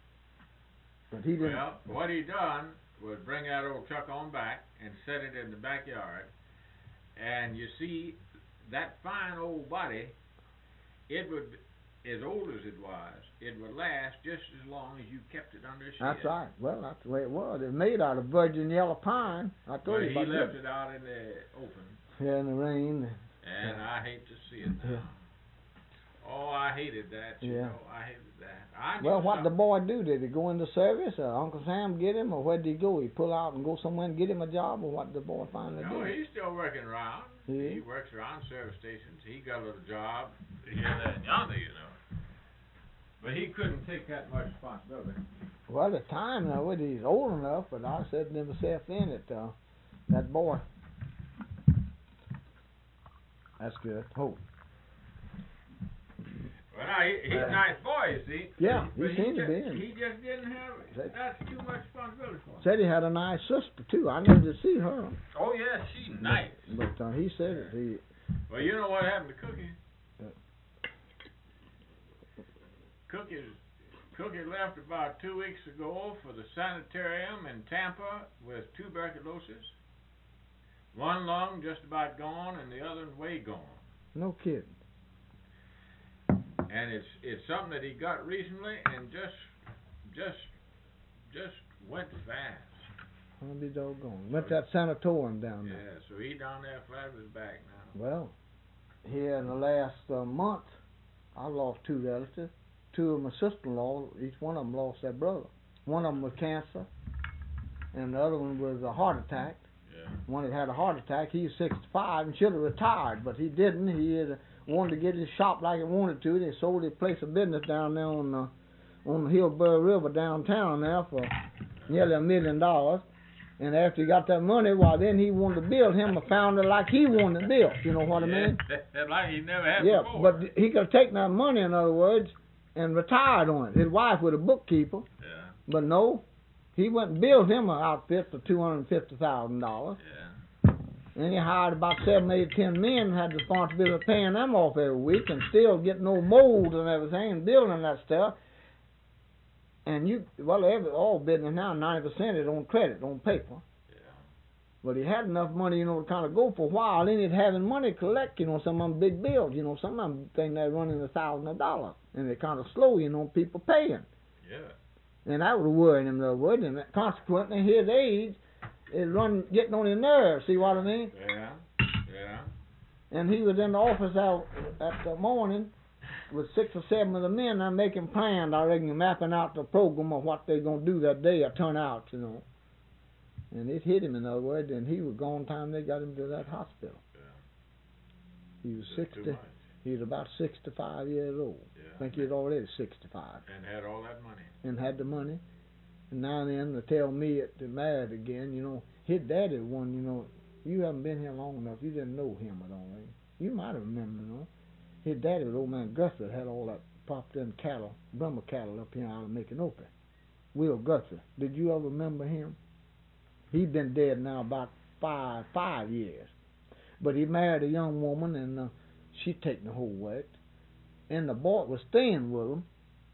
But he didn't. Well, what he done was bring that old truck on back and set it in the backyard. And you see, that fine old body, it would, as old as it was, it would last just as long as you kept it under shed. That's right. Well, that's the way it was. It was made out of virgin yellow pine. I told But you he about left that. it out in the open, Yeah, in the rain. and I hate to see it now. Yeah. Oh, I hated that, you Yeah. know, I hated that. I knew Well, what the something. boy do? Did he go into service, or Uncle Sam get him, or where did he go? He pull out and go somewhere and get him a job, or what did the boy finally No, do? he's still working around. Yeah. He works around service stations. He got a little job here, there, and yonder, you know. But he couldn't take that much responsibility. Well, at the time, now, well, he's old enough, but I said to myself then that uh, that boy. That's good. Hope. Well, now, he, he's a nice boy, you see. Yeah, but he he seemed to just, be, and- He just didn't have it. That- That's too much responsibility for him. Said he had a nice sister too. I never did see her. Oh, yeah, she's nice. But uh, he said that he. Well, you know what happened to Cookie? Yeah. Cookie, Cookie left about two weeks ago for the sanitarium in Tampa with tuberculosis. One lung just about gone, and the other way gone. No kidding. And it's it's something that he got recently, and just just just went fast. I'll be doggone. Went to that sanatorium down Yeah, there. so he down there flat with his back now. Well, here in the last uh, month, I lost two relatives. Two of my sister-in-law, each one of them lost their brother. One of them was cancer, and the other one was a heart attack. Yeah. One that had a heart attack, he was sixty-five and should have retired, but he didn't. He had wanted to get his shop like he wanted to. They sold his place of business down there on the on the Hillsborough River downtown there for nearly a million dollars. And after he got that money, well, then he wanted to build him a founder like he wanted to build. You know what I mean? Yeah, like he never had Yeah, before. but he could have taken that money, in other words, and retired on it. His wife was a bookkeeper, Yeah, but no, he went and built him an outfit for two hundred and fifty thousand dollars. yeah. And he hired about seven, eight, ten men, had the responsibility of paying them off every week, and still getting no molds and everything, and building that stuff. And you, well, every all business now, ninety percent is on credit, on paper. Yeah. But he had enough money, you know, to kind of go for a while. Then he'd having money collect, you know, some of them big bills, you know, some of them think they're running a thousand of dollars, and they're kind of slow, you know, people paying. Yeah. And that was worrying him, in other words, and consequently, his age is run getting on his nerves. See what I mean? Yeah. Yeah. And he was in the office out at the morning with six or seven of the men. I'm making plans, I reckon, mapping out the program of what they're going to do that day or turn out, you know. And it hit him, in other words, and he was gone time they got him to that hospital. Yeah. He was Just too sixty. much. He was about sixty-five years old. Yeah. I think he was already sixty-five, And had all that money. and had the money. And now and then they tell me at the married again, you know, his daddy one, you know, you haven't been here long enough, you didn't know him at all. Eh? You might have remembered, you know. His daddy was old man Guthrie, had all that property and cattle, Brummer cattle up here out of Micanopy. Will Guthrie. Did you ever remember him? He's been dead now about five five years. But he married a young woman, and uh, she taken the whole work. And the boy was staying with him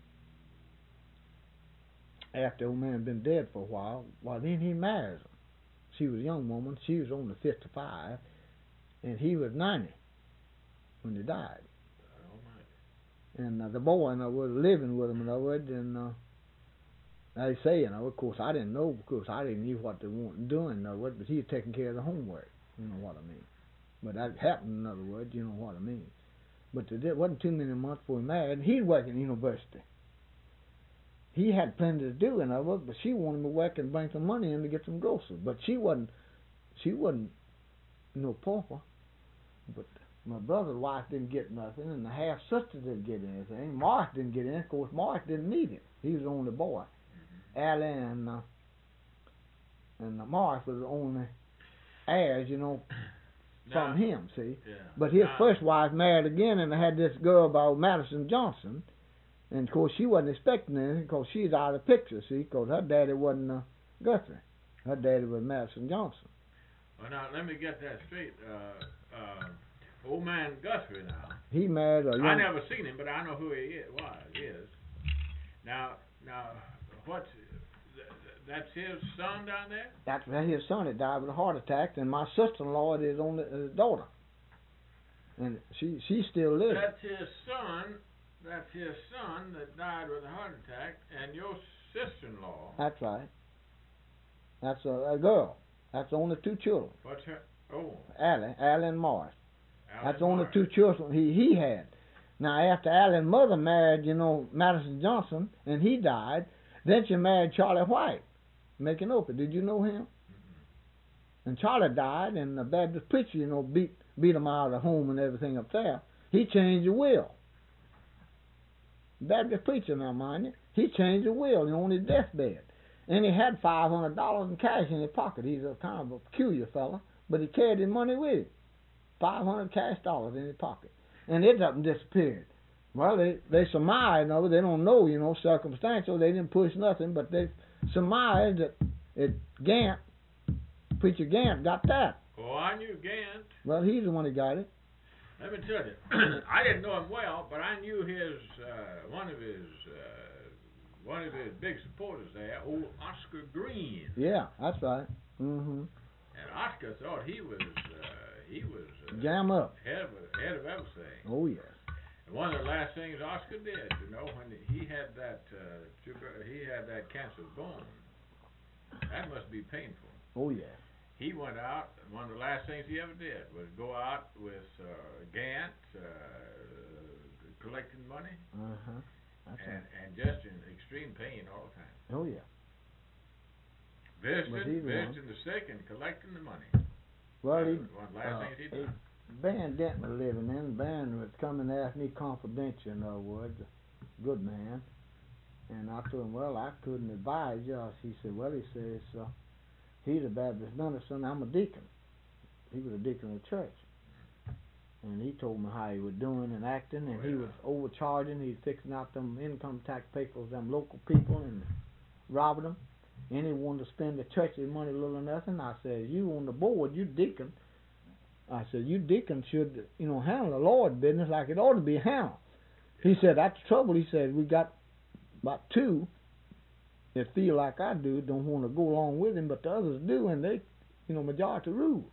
after the old man had been dead for a while. Well, then he married her. She was a young woman. She was only fifty-five, and he was ninety when he died. And uh, the boy, and I was living with him, in other words, and uh, they say, you know, of course, I didn't know, because I didn't know what they wanted doing, in other words, but he was taking care of the homework, you know what I mean. But that happened, in other words, you know what I mean. But there wasn't too many months before he married, and he'd work in university. He had plenty to do, in other words, but she wanted him to work and bring some money in to get some groceries. But she wasn't, she wasn't no pauper. But my brother's wife didn't get nothing, and the half sister didn't get anything. Morris didn't get anything. Of course, Morris didn't need it. He was the only boy. Mm-hmm. Allie and uh, and uh, Morris was the only heirs, you know, from now, him. See, yeah. But his now, first wife married again, and they had this girl by Madison Johnson, and of course she wasn't expecting anything because she's out of the picture. See, because her daddy wasn't uh, Guthrie. Her daddy was Madison Johnson. Well, now let me get that straight. Uh, uh, Old man Guthrie now. He married a young... I never seen him, but I know who he is, was, is. Now, now, what's... That's his son down there? That's his son that died with a heart attack, and my sister-in-law is only his daughter. And she she still lives. That's his son, that's his son that died with a heart attack, and your sister-in-law... That's right. That's a, a girl. That's only two children. What's her... Oh. Allie, Allie and Morris. That's the only Morris. two children he, he had. Now, after Allie's mother married, you know, Madison Johnson, and he died, then she married Charlie White, making open. Did you know him? Mm-hmm. And Charlie died, and the Baptist preacher, you know, beat beat him out of the home and everything up there. He changed the will. Baptist preacher, now, mind you. He changed the will, you know, on his deathbed. And he had five hundred dollars in cash in his pocket. He's a kind of a peculiar fella, but he carried his money with him. five hundred cash dollars in his pocket. And it up and disappeared. Well, they, they surmised, no, they don't know, you know, circumstantial. They didn't push nothing, but they surmised that it, Gant, Preacher Gant, got that. Oh, I knew Gant. Well, he's the one that got it. Let me tell you, I didn't know him well, but I knew his, uh, one of his, uh, one of his big supporters there, old Oscar Green. Yeah, that's right. Mm-hmm. And Oscar thought he was... Uh, He was uh, jam up head of head of everything. Oh yes. And one of the last things Oscar did, you know, when he had that uh, he had that cancer bone, that must be painful. Oh yeah. He went out. One of the last things he ever did was go out with uh, Gant, uh, collecting money, uh-huh. That's and right. and just in extreme pain all the time. Oh yeah. Visiting, visiting the sick and collecting the money. Well, he, one of the last uh, things he did. Barron Denton was living in. Barron was coming to ask me confidential, in other words, a good man. And I told him, well, I couldn't advise you. He said, well, he says, uh, he's a Baptist minister, and I'm a deacon. He was a deacon of the church. And he told me how he was doing and acting, and oh, yeah. he was overcharging. He was fixing out them income tax papers, them local people, and robbing them. And he wanted to spend the church's money little or nothing. I said, you on the board, you deacon. I said, you deacon should, you know, handle the Lord's business like it ought to be handled. He said, that's the trouble. He said, we got about two that feel like I do, don't want to go along with him, but the others do, and they, you know, majority rule.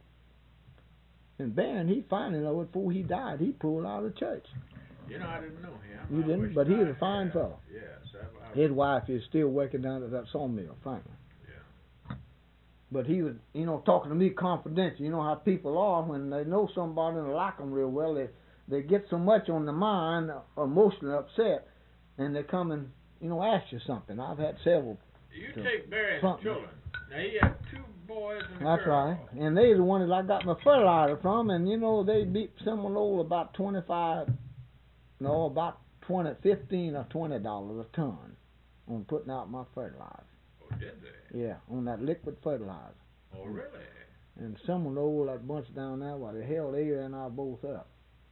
And Barron, he finally, though, before he died, he pulled out of the church. You know, I didn't know him. You I didn't, but he was a fine yeah, fellow. Yes. I, His wife is still working down at that sawmill, Franklin. Yeah. But he was, you know, talking to me confidential. You know how people are when they know somebody and like them real well. They they get so much on the mind, emotionally upset, and they come and, you know, ask you something. I've had several. You take Barron's children. Now, he had two boys and a That's girl. right. And they the ones that I got my fertilizer from, and, you know, they beat someone old about twenty-five, no, about twenty, fifteen or twenty dollars a ton on putting out my fertilizer. Oh, did they? Yeah, on that liquid fertilizer. Oh, really? And someone over that bunch down there, well, they held Aaron and I both up.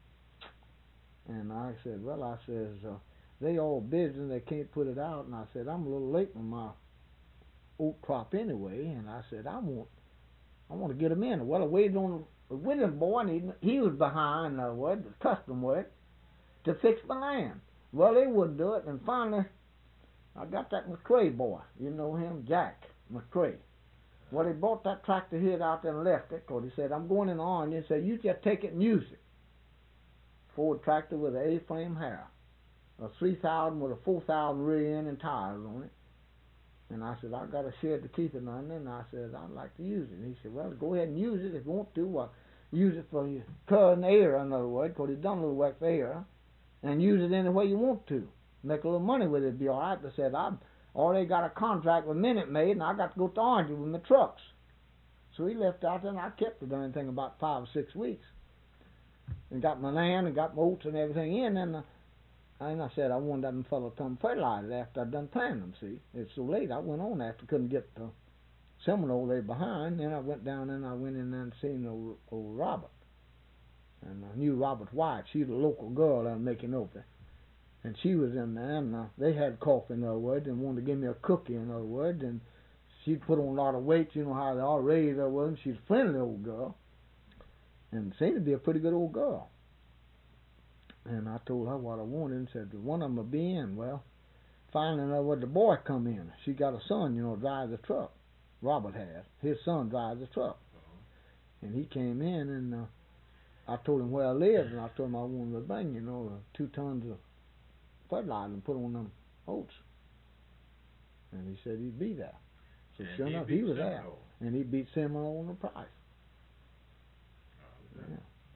And I said, well, I says, uh, they all busy and they can't put it out. And I said, I'm a little late with my oat crop anyway, and I said, I want, I want to get him in. Well, I waited on the Williams boy, and he, he was behind uh, what the custom work to fix my land. Well, they wouldn't do it, and finally, I got that McCray boy. You know him, Jack McCray. Well, he bought that tractor here out there and left it, because he said, I'm going in on you. He said, you just take it and use it. Ford tractor with an A-frame hair. A three thousand with a four thousand rear end and tires on it. And I said, I got a shed to keep it under, and I said, I'd like to use it. And he said, well, go ahead and use it if you want to. Well, use it for your cutting air, in other words, because he's done a little work for air. And use it any way you want to. Make a little money with it, be all right. But I said, I've already got a contract with Minute Maid, and I got to go to Orange with my trucks. So he left out there, and I kept it done thing about five or six weeks. And got my land and got my oats and everything in, and uh, and I said I wanted that fellow to come fertilize it after I'd done planting them, see. It's so late, I went on after couldn't get the Seminole there behind. Then I went down and I went in there and seen old, old Robert. And I knew Robert's wife. She's a local girl I'm making over. And she was in there, and uh, they had coffee, in other words, and wanted to give me a cookie, in other words. And she'd put on a lot of weight, you know how they all raised her was. She's a friendly old girl. And seemed to be a pretty good old girl. And I told her what I wanted and said, one of them will be in. Well, finally, in other words, the boy come in. She got a son, you know, drives the truck. Robert has. His son drives the truck. And he came in, and uh, I told him where I lived, and I told him I wanted to bring, you know, uh, two tons of fertilizer and put on them oats. And he said he'd be there. So And sure he enough, beat he was there. Seminole. And he beat Seminole on the price. Yeah.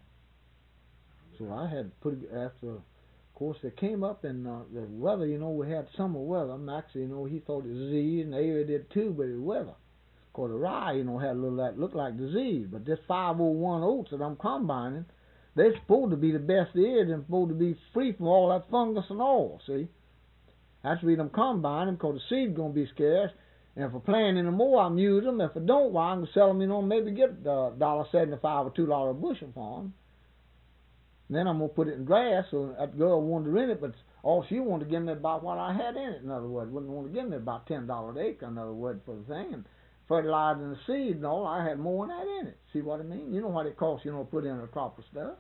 So I had put after, of course, they came up and uh, the weather. You know, we had summer weather. Actually, you know, he thought it was disease, and the area did too, but it was weather. Of course, the rye, you know, had a little that looked like disease. But this five oh one oats that I'm combining, they're supposed to be the best there is, and supposed to be free from all that fungus and all. See, that's the reason I'm combining, because the seed's gonna be scarce. And if I plant any more, I'm using them. If I don't, well, I can sell them, you know, maybe get a uh, dollar seventy-five or two dollar a bushel for them. And then I'm gonna put it in grass. So that girl wanted to rent it, but all she wanted to give me about what I had in it. In other words, wouldn't want to give me about ten dollars an acre. In other words, for the thing and fertilizing the seed and all, I had more than that in it. See what I mean? You know what it costs, you know, to put in a crop of stuff.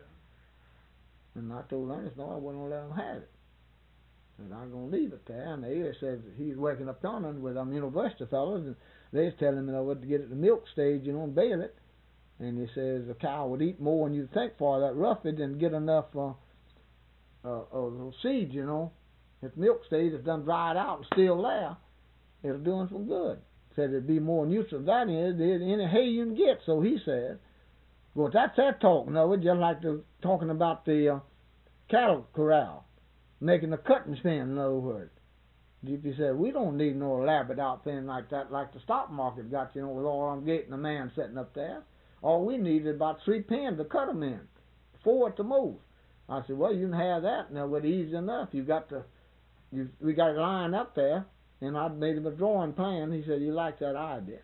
Yeah. And I told Ernest, no, I wasn't gonna let him have it. And I'm going to leave it there. And the air says he's working up yonder with them university fellows, and they're telling him, you know, what to get it to milk stage, you know, and bale it. And he says the cow would eat more than you'd think for that roughage and get enough uh, uh, of seeds, you know. If milk stage is done dried out and still there, it'll do him some good. Said it'd be more nutrient than it is any hay you can get, so he said. Well, that's that talking of it, just like the talking about the uh, cattle corral. Making a cutting spin, in other words. G P said, we don't need no elaborate outfitting like that, like the stock market got, you know, with all I'm getting, a man sitting up there. All we need is about three pins to cut them in, four at the most. I said, well, you can have that now, but easy enough. You got to, you, we got it lined up there, and I made him a drawing plan. He said, you like that idea?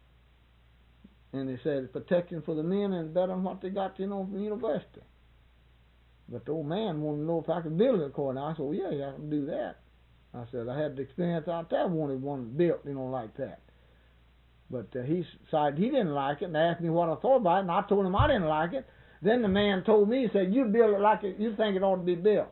And he said, protection for the men is better than what they got, you know, from the university. But the old man wanted to know if I could build it according. I said, well, yeah, yeah, I can do that. I said, I had the experience out there, wanted one built, you know, like that. But uh, he decided he didn't like it, and asked me what I thought about it, and I told him I didn't like it. Then the man told me, he said, you build it like it, you think it ought to be built.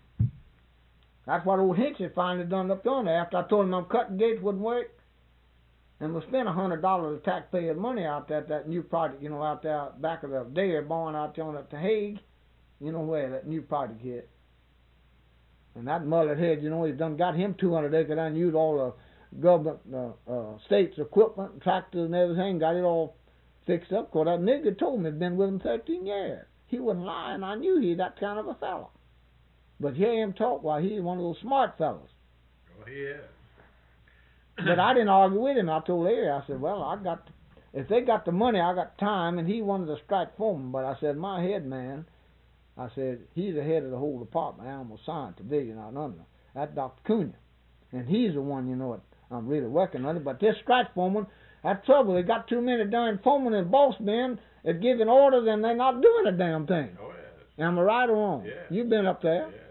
That's what old Hitch had finally done up yonder. After I told him I'm cutting gates wouldn't work, and we spent a hundred dollars of taxpayers' money out there at that new project, you know, out there back of the dairy barn out there at the Hague. You know where that new project is. And that mullet head, you know, he's done got him two hundred acres and used all the government, uh, uh, state's equipment, and tractors and everything, got it all fixed up. Because that nigger told me he'd been with him thirteen years. He wasn't lying. I knew he that kind of a fellow. But hear him talk, why, he's one of those smart fellows. Oh, he is. But I didn't argue with him. I told Larry, I said, well, I got, if they got the money, I got time, and he wanted to strike for me. But I said, my head man, I said, he's the head of the whole department, Animal Science Division out under. That's Doctor Cunha. And he's the one, you know, I'm really working on it. But this strike foreman, that's trouble. They got too many darn foremen and boss men that giving orders and they're not doing a damn thing. Oh, yes. Am I right or wrong? Yes. You've been up there. Yes.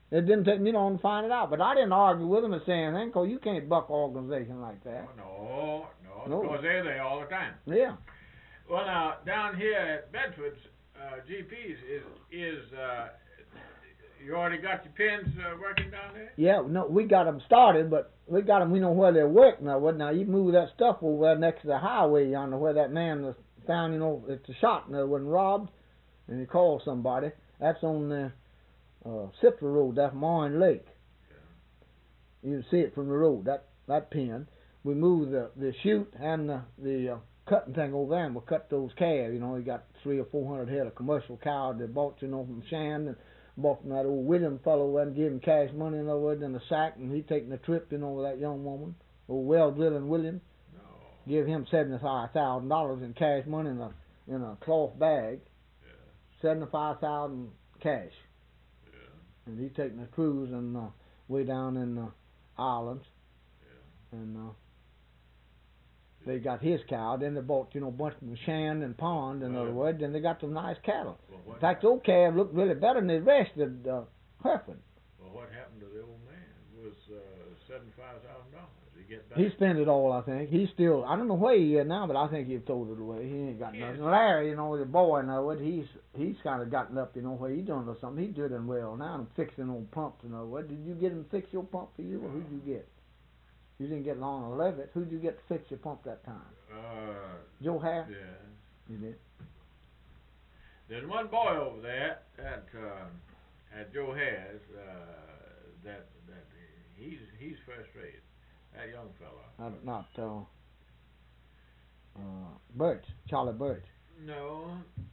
It didn't take me long to find it out, but I didn't argue with him and say anything, because you can't buck organization like that. Oh, no, no, No. because they're there all the time. Yeah. Well, now, down here at Bedford's, uh, G P's, is, is, uh, you already got your pins uh, working down there? Yeah, no, we got them started, but we got them, we know where they work now. Well, now, you move that stuff over there next to the highway yonder, where that man was found, you know, it's a shot and it wasn't robbed, and he called somebody. That's on the uh, Citra Road, that's Moyne Lake. Yeah. You can see it from the road, that, that pin. We moved the, the chute and the, the uh, cutting thing over there, and we cut those calves. You know, we got three or four hundred head of commercial cows they bought, you know, from Shan, and bought from that old William fellow and gave him cash money in other words in a sack, and he taking a trip, you know, with that young woman, old well drilling William. No. Give him seventy five thousand dollars in cash money in a in a cloth bag. Yeah. Seventy five thousand cash. Yeah. And he taking a cruise and uh, way down in the islands. Yeah. And uh, they got his cow. Then they bought, you know, a bunch from Shan and Pond, in Well, other words. Then they got some nice cattle. Well, what In fact, those calves looked really better than the rest of uh, Hereford. Well, what happened to the old man was uh, seventy-five thousand dollars. Did he get back? He spent it all, I think. He's still, I don't know where he is now, but I think he's thrown it away. He ain't got Yes. nothing. Larry, you know, the boy, in other words, he's he's kind of gotten up, you know, where he's doing something. He's doing well now and fixing old pumps, in other words. Did you get him to fix your pump for you, or who'd you get? You didn't get Lorna Levitt. Who'd you get to fix your pump that time? Uh, Joe Hare? yeah. You did? There's one boy over there at uh, at Joe Hare's uh, that that he's he's first rate. That young fella. Not, not uh, uh, Birch, Charlie Birch. No.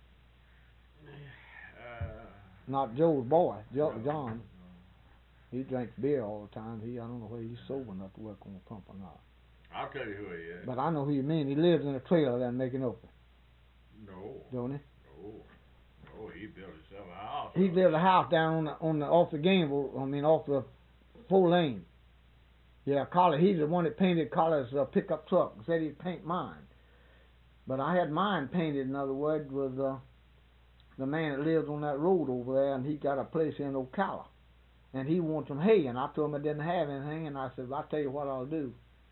Uh, Not Joe's boy, jo- no, John. no. He drinks beer all the time. He, I don't know whether he's sober enough to work on the pump or not. I'll tell you who he is. But I know who you mean. He lives in a trailer there making open, No. don't he? No. No, he built himself a house. He built a house down on the, on the off the Gamble. I mean, off the full lane. Yeah, Collie. He's the one that painted Collie's uh, pickup truck. And said he'd paint mine. But I had mine painted. In other words, with uh, the man that lives on that road over there, and he got a place in Ocala. And he wanted some hay, and I told him I didn't have anything, and I said, well, I'll tell you what I'll do.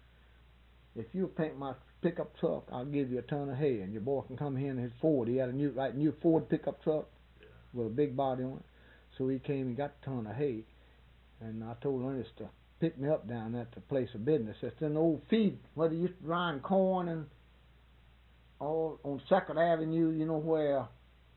If you paint my pickup truck, I'll give you a ton of hay, and your boy can come here in his Ford. He had a new, right, new Ford pickup truck Yeah. with a big body on it. So he came and got a ton of hay, and I told Ernest to pick me up down at the place of business. It's an old feed where they used to grind corn and all on Second Avenue. You know where,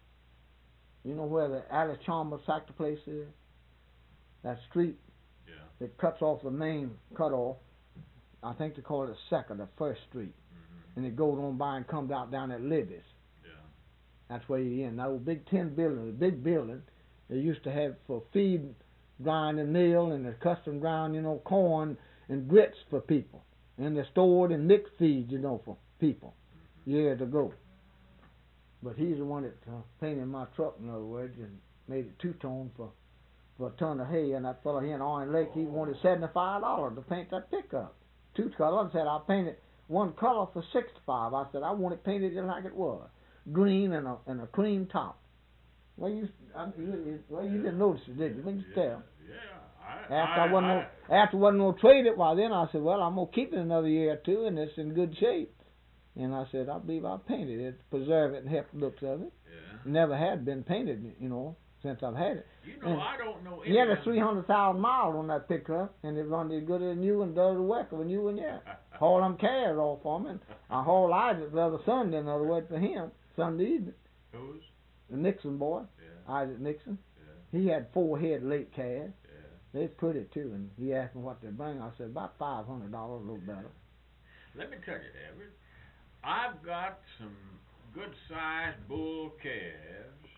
you know where the Alice Chalmers tractor place is. That street Yeah. that cuts off the main cutoff. I think they call it Second or First Street, Mm-hmm. and it goes on by and comes out down at Libby's. Yeah. That's where you in. That old big tin building, the big building they used to have for feed, grinding mill, and the custom ground, you know, corn and grits for people, and they stored and mixed feed, you know, for people Mm-hmm. years ago. But he's the one that uh, painted my truck, in other words, and made it two tone for for a ton of hay. And that fellow here in Orange Lake, he wanted seventy five dollars to paint that pickup. Two colors. I said I'll paint it one color for sixty five. I said I want it painted just like it was, green and a and a cream top. Well, you, I, you, well, you didn't notice it, did you? Didn't you Yeah. tell? Yeah. I, After I, I, wasn't I, gonna, after wasn't gonna trade it, well then I said, well, I'm gonna keep it another year or two, and it's in good shape. And I said, I believe I'll paint it, it preserve it and help the looks of it. Yeah. Never had been painted, you know, since I've had it. You know, And I don't know. He had any a three hundred thousand miles on that pickup, and it run as good as new and does the work of a new one yet. Haul them cars off for me. And I hauled Isaac the other Sunday, in other words, for him, Sunday evening. Who's? The Nixon boy, Yeah. Isaac Nixon. Yeah. He had four head late calves. Yeah. They pretty too, and he asked me what they bring. I said about five hundred dollars, a little better. Let me tell you, Everett, I've got some good-sized bull calves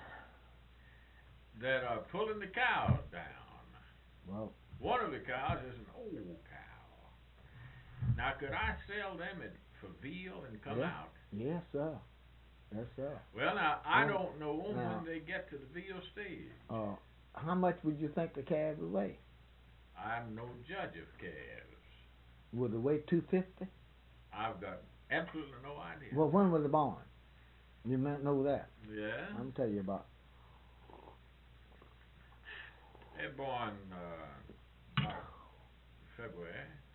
that are pulling the cows down. Well, One of the cows is an old cow. Now, could I sell them at, for veal and come Yeah. out? yes, sir. Yes, sir. Well, now, I Well, don't know now- when they get to the veal stage. Uh, how much would you think the calves would weigh? I'm no judge of calves. Would they weigh two fifty? I've got absolutely no idea. Well, when was they born? You might know that. Yeah? I'm tell you about. They're born uh, March, February.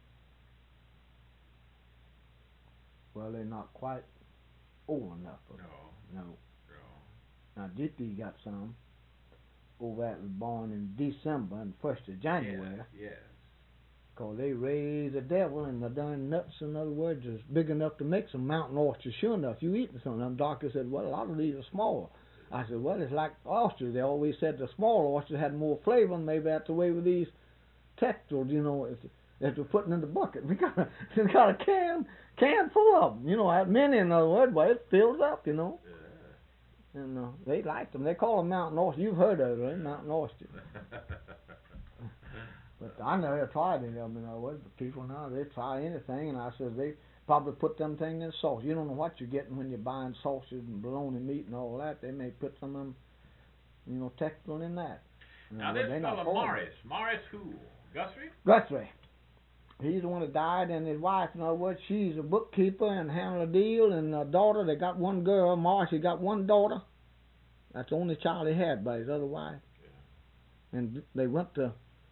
Well, they're not quite old enough. For No. No. No. Now, Jiffy got some. Over at was born in December and first of January. Yes. Yes. Cause they raise the devil and the darn nuts, in other words, is big enough to make some mountain oysters. Sure enough, you eating some of them. Doctor said, well, a lot of these are small. I said, well, it's like oysters. They always said the small oysters had more flavor, and maybe that's the way with these textiles, you know, as, as we're putting in the bucket. We got a, we got a can, can full of them, you know, that many, in other words, but it fills up, you know. Yeah. And uh, they like them. They call them mountain oysters. You've heard of them, right? Mountain oysters. But I never tried any of them, in other words. But people now, they try anything, and I said they probably put them things in sauce. You don't know what you're getting when you're buying sausages and bologna meat and all that. They may put some of them, you know, textile in that. Now, But this they not fellow for it. Morris, Morris who? Guthrie? Guthrie. He's the one that died, and his wife, in other words, she's a bookkeeper and handle a deal, and a daughter. They got one girl, Morris. He got one daughter. That's the only child he had by his other wife. Yeah. And they went to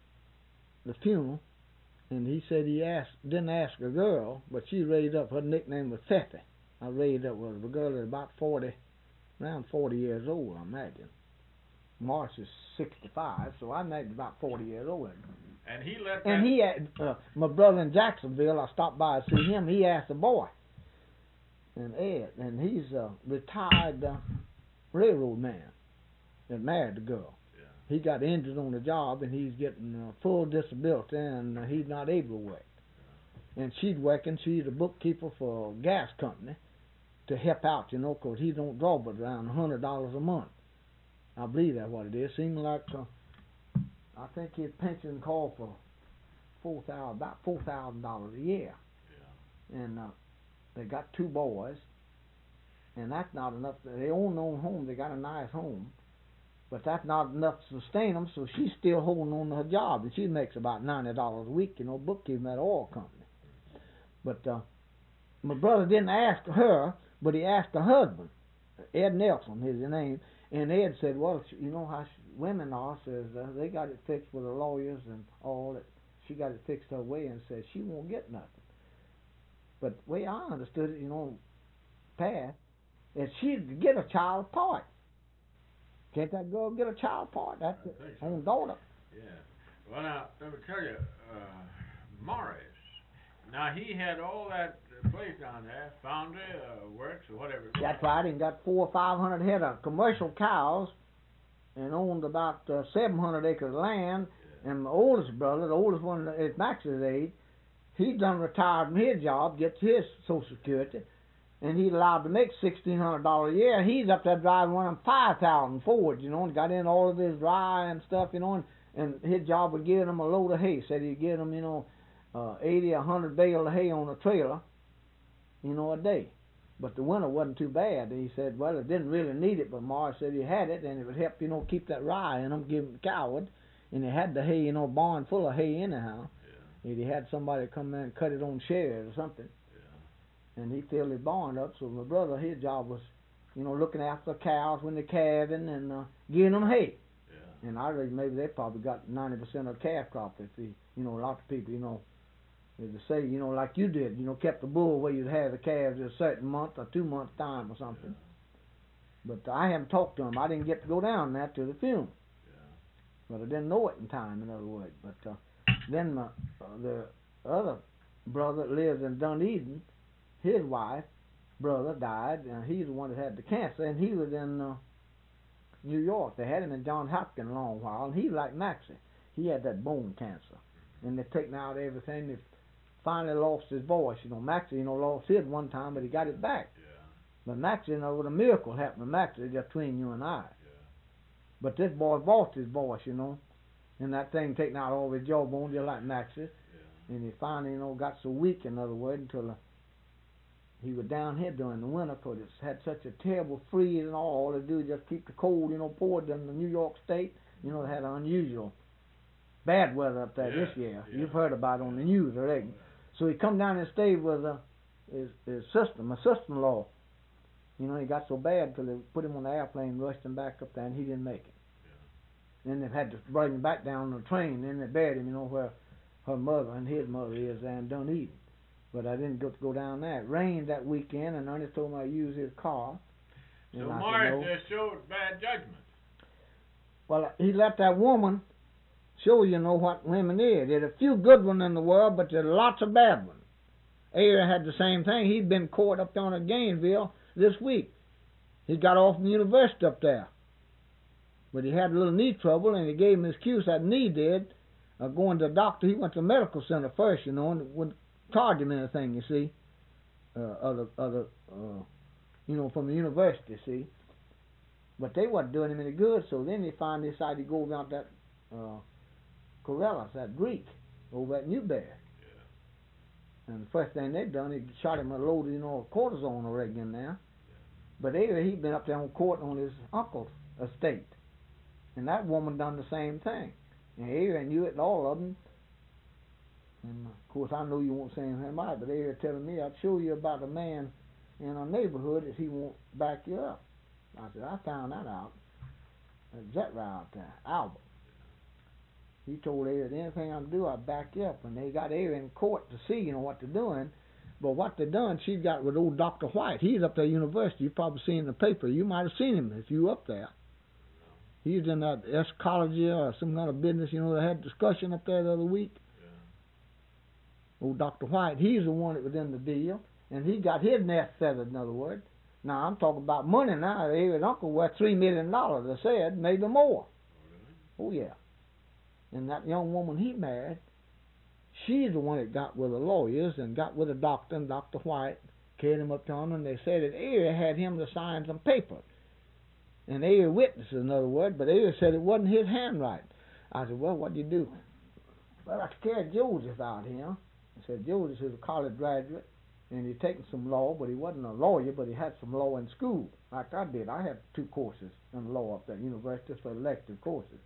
the funeral, and he said he asked, didn't ask a girl, but she raised up. Her nickname was Thethy. I raised up was a girl that's about forty, around forty years old, I imagine. Morris is sixty-five, so I imagine about forty years old. And he let And that he had, uh, my brother in Jacksonville, I stopped by to see him, he asked a boy, and Ed, and he's a retired uh, railroad man that married the girl. He got injured on the job, and he's getting uh, full disability, and uh, he's not able to work. And she's working. She's a bookkeeper for a gas company to help out, you know, 'cause he don't draw but around a hundred dollars a month. I believe that's what it is. Seems like uh, I think his pension called for four thousand, about four thousand dollars a year. Yeah. And uh, they got two boys, and that's not enough. They own their own home. They got a nice home. But that's not enough to sustain them, so she's still holding on to her job, and she makes about ninety dollars a week, you know, bookkeeping at an oil company. But uh, my brother didn't ask her, but he asked her husband, Ed Nelson is his name, and Ed said, well, you know how she, women are, says uh, they got it fixed with the lawyers and all that. She got it fixed her way and says she won't get nothing. But the way I understood it, you know, Pat, is she'd get a child apart. Can't that girl get a child part? That's her own daughter. Yeah. Well, now, let me tell you, uh, Morris, now he had all that place down there, Foundry, uh, Works, or whatever. That's right. He got four or five hundred head of commercial cows and owned about uh, seven hundred acres of land. Yeah. And my oldest brother, the oldest one at Max's age, he done retired from his job, gets his Social Security. And he's allowed to make sixteen hundred dollars a year. He's up there driving one of them five thousand Fords, you know, and got in all of this dry and stuff, you know, and, and his job would give him a load of hay. Said he'd give him, you know, uh, eighty, a hundred bales of hay on a trailer, you know, a day. But the winter wasn't too bad. He said, well, it didn't really need it, but Morris said he had it, and it would help, you know, keep that rye in him, give him the coward. And he had the hay, you know, barn full of hay anyhow. Yeah. And he had somebody come in and cut it on shares or something. And he filled his barn up, so my brother, his job was, you know, looking after the cows when they're calving and uh, giving them hay. Yeah. And I reckon maybe they probably got ninety percent of the calf crop if he, you know, a lot of people, you know, they say, you know, like you did, you know, kept the bull where you'd have the calves in a certain month or two months time or something. Yeah. But I haven't talked to him. I didn't get to go down there to the funeral. Yeah. But I didn't know it in time, in other words. But uh, then my, uh, the other brother that lives in Dunedin, his wife, brother, died, and he's the one that had the cancer, and he was in uh, New York. They had him in Johns Hopkins a long while, and he like Maxie. He had that bone cancer, and they've taken out everything. They finally lost his voice. You know, Maxie, you know, lost his one time, but he got it back. Yeah. But Maxie, you know, what a miracle happened to Maxie just between you and I. Yeah. But this boy lost his voice, you know, and that thing taking out all his jawbone just like Maxie. Yeah. And he finally, you know, got so weak, in other words, until uh, he was down here during the winter, because it's had such a terrible freeze and all. All they do is just keep the cold, you know, poured in the New York State. You know, they had unusual bad weather up there yeah, this year. Yeah. You've heard about it on the news already. So he come down and stayed with uh, his, his sister, my sister-in-law. You know, he got so bad till they put him on the airplane, rushed him back up there, and he didn't make it. Then they had to bring him back down on the train. Then they buried him, you know, where her mother and his mother is there in Dunedin. But I didn't get to go down there. It rained that weekend, and Ernest told me I'd use his car. So And I said, Morris no. just showed bad judgment. Well, he let that woman show you know what women is. There's a few good ones in the world, but there's lots of bad ones. Aaron had the same thing. He'd been caught up down at Gainesville this week. He got off from the university up there. But he had a little knee trouble, and he gave him an excuse that knee did. Uh, going to the doctor, he went to the medical center first, you know, and wouldn't charge him anything, you see. Uh, other, other, uh, you know, from the university, see. But they wasn't doing him any good, so then they finally decided to go around that uh, Corellis, that Greek, over at Newberry. Yeah. And the first thing they done, they shot him a load of, you know, cortisone already in there. Yeah. But anyway, he'd been up there on court on his uncle's estate. And that woman done the same thing. And Aaron knew it, all of them. And of course, I know you won't say anything about it, but Aaron telling me, I'd show you about a man in our neighborhood that he won't back you up. I said, I found that out. At Zetra out there, Albert. He told Aaron, anything I do, I'll back you up. And they got Aaron in court to see, you know, what they're doing. But what they done, she got with old Doctor White. He's up there at university. You've probably seen in the paper. You might have seen him if you were up there. He's in that eschatology or some kind of business, you know, they had discussion up there the other week. Yeah. Old Doctor White, he's the one that was in the deal. And he got his nest feathered, in other words. Now, I'm talking about money now. His uncle worth three million dollars, they said, maybe more. Oh, yeah. And that young woman he married, she's the one that got with the lawyers and got with the doctor, and Doctor White carried him up to him, and they said that Aaron had him to sign some paper. And Aaron witnesses, in other words, but Aaron said it wasn't his handwriting. I said, well, what do you do? Well, I scared Joseph out here. I said, Joseph is a college graduate, and he'd taken some law, but he wasn't a lawyer, but he had some law in school, like I did. I had two courses in law up at university for elective courses.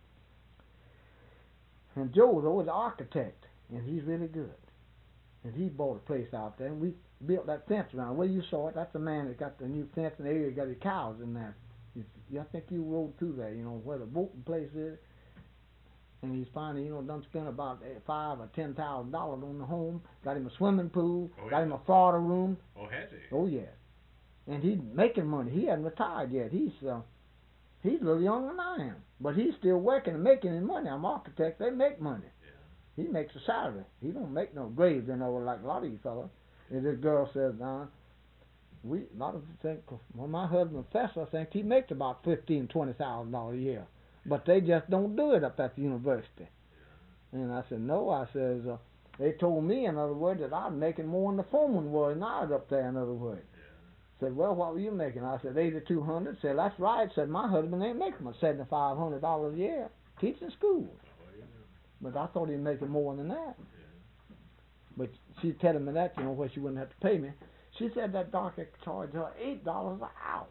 And Joseph was an architect, and he's really good. And he bought a place out there, and we built that fence around. Well, you saw it. That's the man that got the new fence, and Aaron got his cows in there. I think you rode through there, you know, where the boating place is. And he's finally, you know, done spent about five or ten thousand dollars on the home. Got him a swimming pool. Oh, got yeah. him a Florida room. Oh, has he? Oh, yeah. And he's making money. He hasn't retired yet. He's uh, he's a little younger than I am, but he's still working and making his money. I'm an architect. They make money. Yeah. He makes a salary. He don't make no graves, you know, like a lot of you fellas. And this girl says, uh, we a lot of them think, well, my husband, professor, thinks he makes about fifteen, twenty thousand dollars a year, but they just don't do it up at the university. Yeah. And I said, no. I says, uh, they told me, in other words, that I'm making more than the foreman was, and I was up there, in other words. Yeah. Said, well, what were you making? I said, eighty-two hundred. Said, that's right. Said, my husband ain't making but seventy-five hundred dollars a year teaching school. Oh, yeah. But I thought he was making more than that. Yeah. But she telling me that, you know, where she wouldn't have to pay me. She said that doctor charged her eight dollars an hour.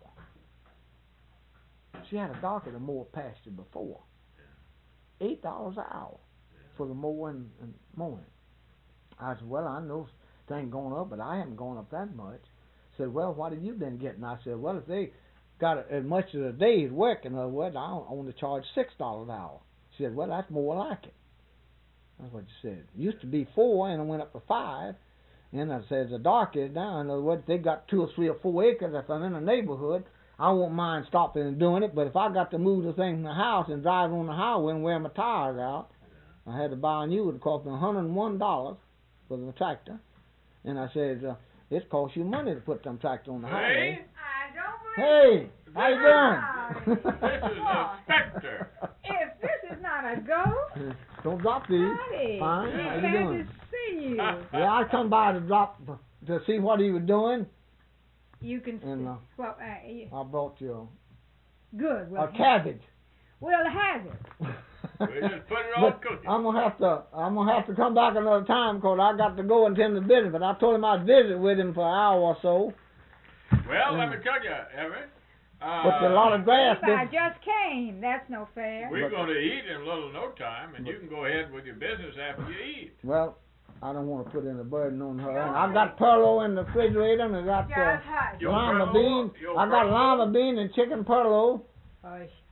She had a doctor to mow a pasture before. Yeah. Eight dollars an hour yeah. for the mowing and mowing. I said, well, I know things going up, but I haven't gone up that much. Said, well, what have you been getting? I said, well, if they got as much as a day's work, in other words, I only charge six dollars an hour. She said, well, that's more like it. That's what she said. It used to be four, and it went up to five. And I said, the dark is down. In other words, they got two or three or four acres. If I'm in a neighborhood, I won't mind stopping and doing it. But if I got to move the thing in the house and drive on the highway and wear my tires out, yeah. I had to buy a new one. It cost me one hundred one dollars for the tractor. And I said, uh, it costs you money to put them tractors on the highway. Hey, I don't believe Hey, how you doing? This is a specter. If this is not a ghost, don't drop these. Howdy. Fine. We're How you glad doing? to see you. Yeah, I come by to drop to see what he was doing. You can And, see. uh, Well, uh, you, I brought you good. a, We'll a cabbage. We'll have it. We just put it on But cooking. I'm gonna have to. I'm gonna have to come back another time because I got to go and attend the business. But I told him I'd visit with him for an hour or so. Well, let Mm. me tell you, Everett. Uh, But there's a lot of grass. I That, just came. That's no fair. We're But- going to eat in a little no time, and But- you can go ahead with your business after you eat. well, I don't want to put in a burden on her. And I got Perlo in the refrigerator, and I got uh, Just hush. Your lima Perlo? bean. Your I got Perlo? lima bean and chicken Perlo. Hush.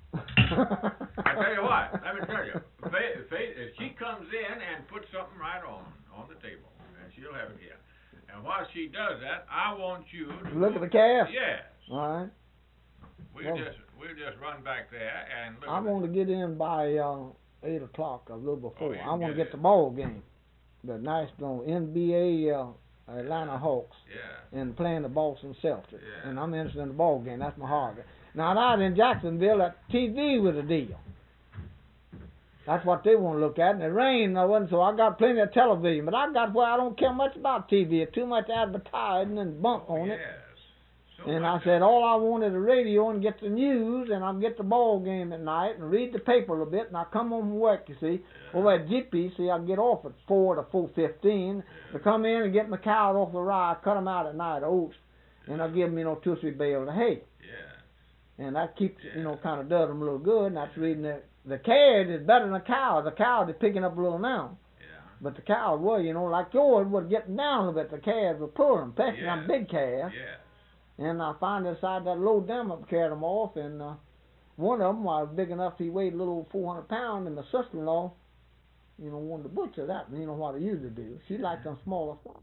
I tell you what, let me tell you, Faith, Faith, if she comes in and puts something right on on the table, and she'll have it here. And while she does that, I want you to Look at the calf. Yes. All right. We'll Well, just we'll just run back there and look. I at want to get in by uh, eight o'clock, a little before. Oh, you I want to get get in. the ball game, the national N B A uh, Atlanta Hawks, Yeah. and playing the Boston Celtics. Yeah. And I'm interested in the ball game. That's my hobby. Now out in Jacksonville, that T V was a deal. That's what they want to look at. And it rained, I wasn't, so I got plenty of television. But I got where I don't care much about T V. Too much advertising and bunk Oh, on yes. it. So And I much said, of- all I want is a radio and get the news, and I'll get the ball game at night and read the paper a little bit, and I come home from work, you see. Yeah. Over at G P, see, I get off at four to four fifteen. To come in and get my cows off the rye, cut them out at night, oats, and I give them, you know, two or three bales of hay. Yeah. And that keeps, you know, Yeah. kind of does them a little good, and that's reading the, the calves is better than the cows. The cows are picking up a little now. Yeah. But the cows were, you know, like yours was getting down a little bit. The calves were pulling, especially Yeah. them big calves. Yes. And I finally decided that low them up, carried them off, and uh, one of them was big enough he weighed a little four hundred pounds, and my sister-in-law, you know, wanted to butcher that, and you know what I usually do. She liked them smaller.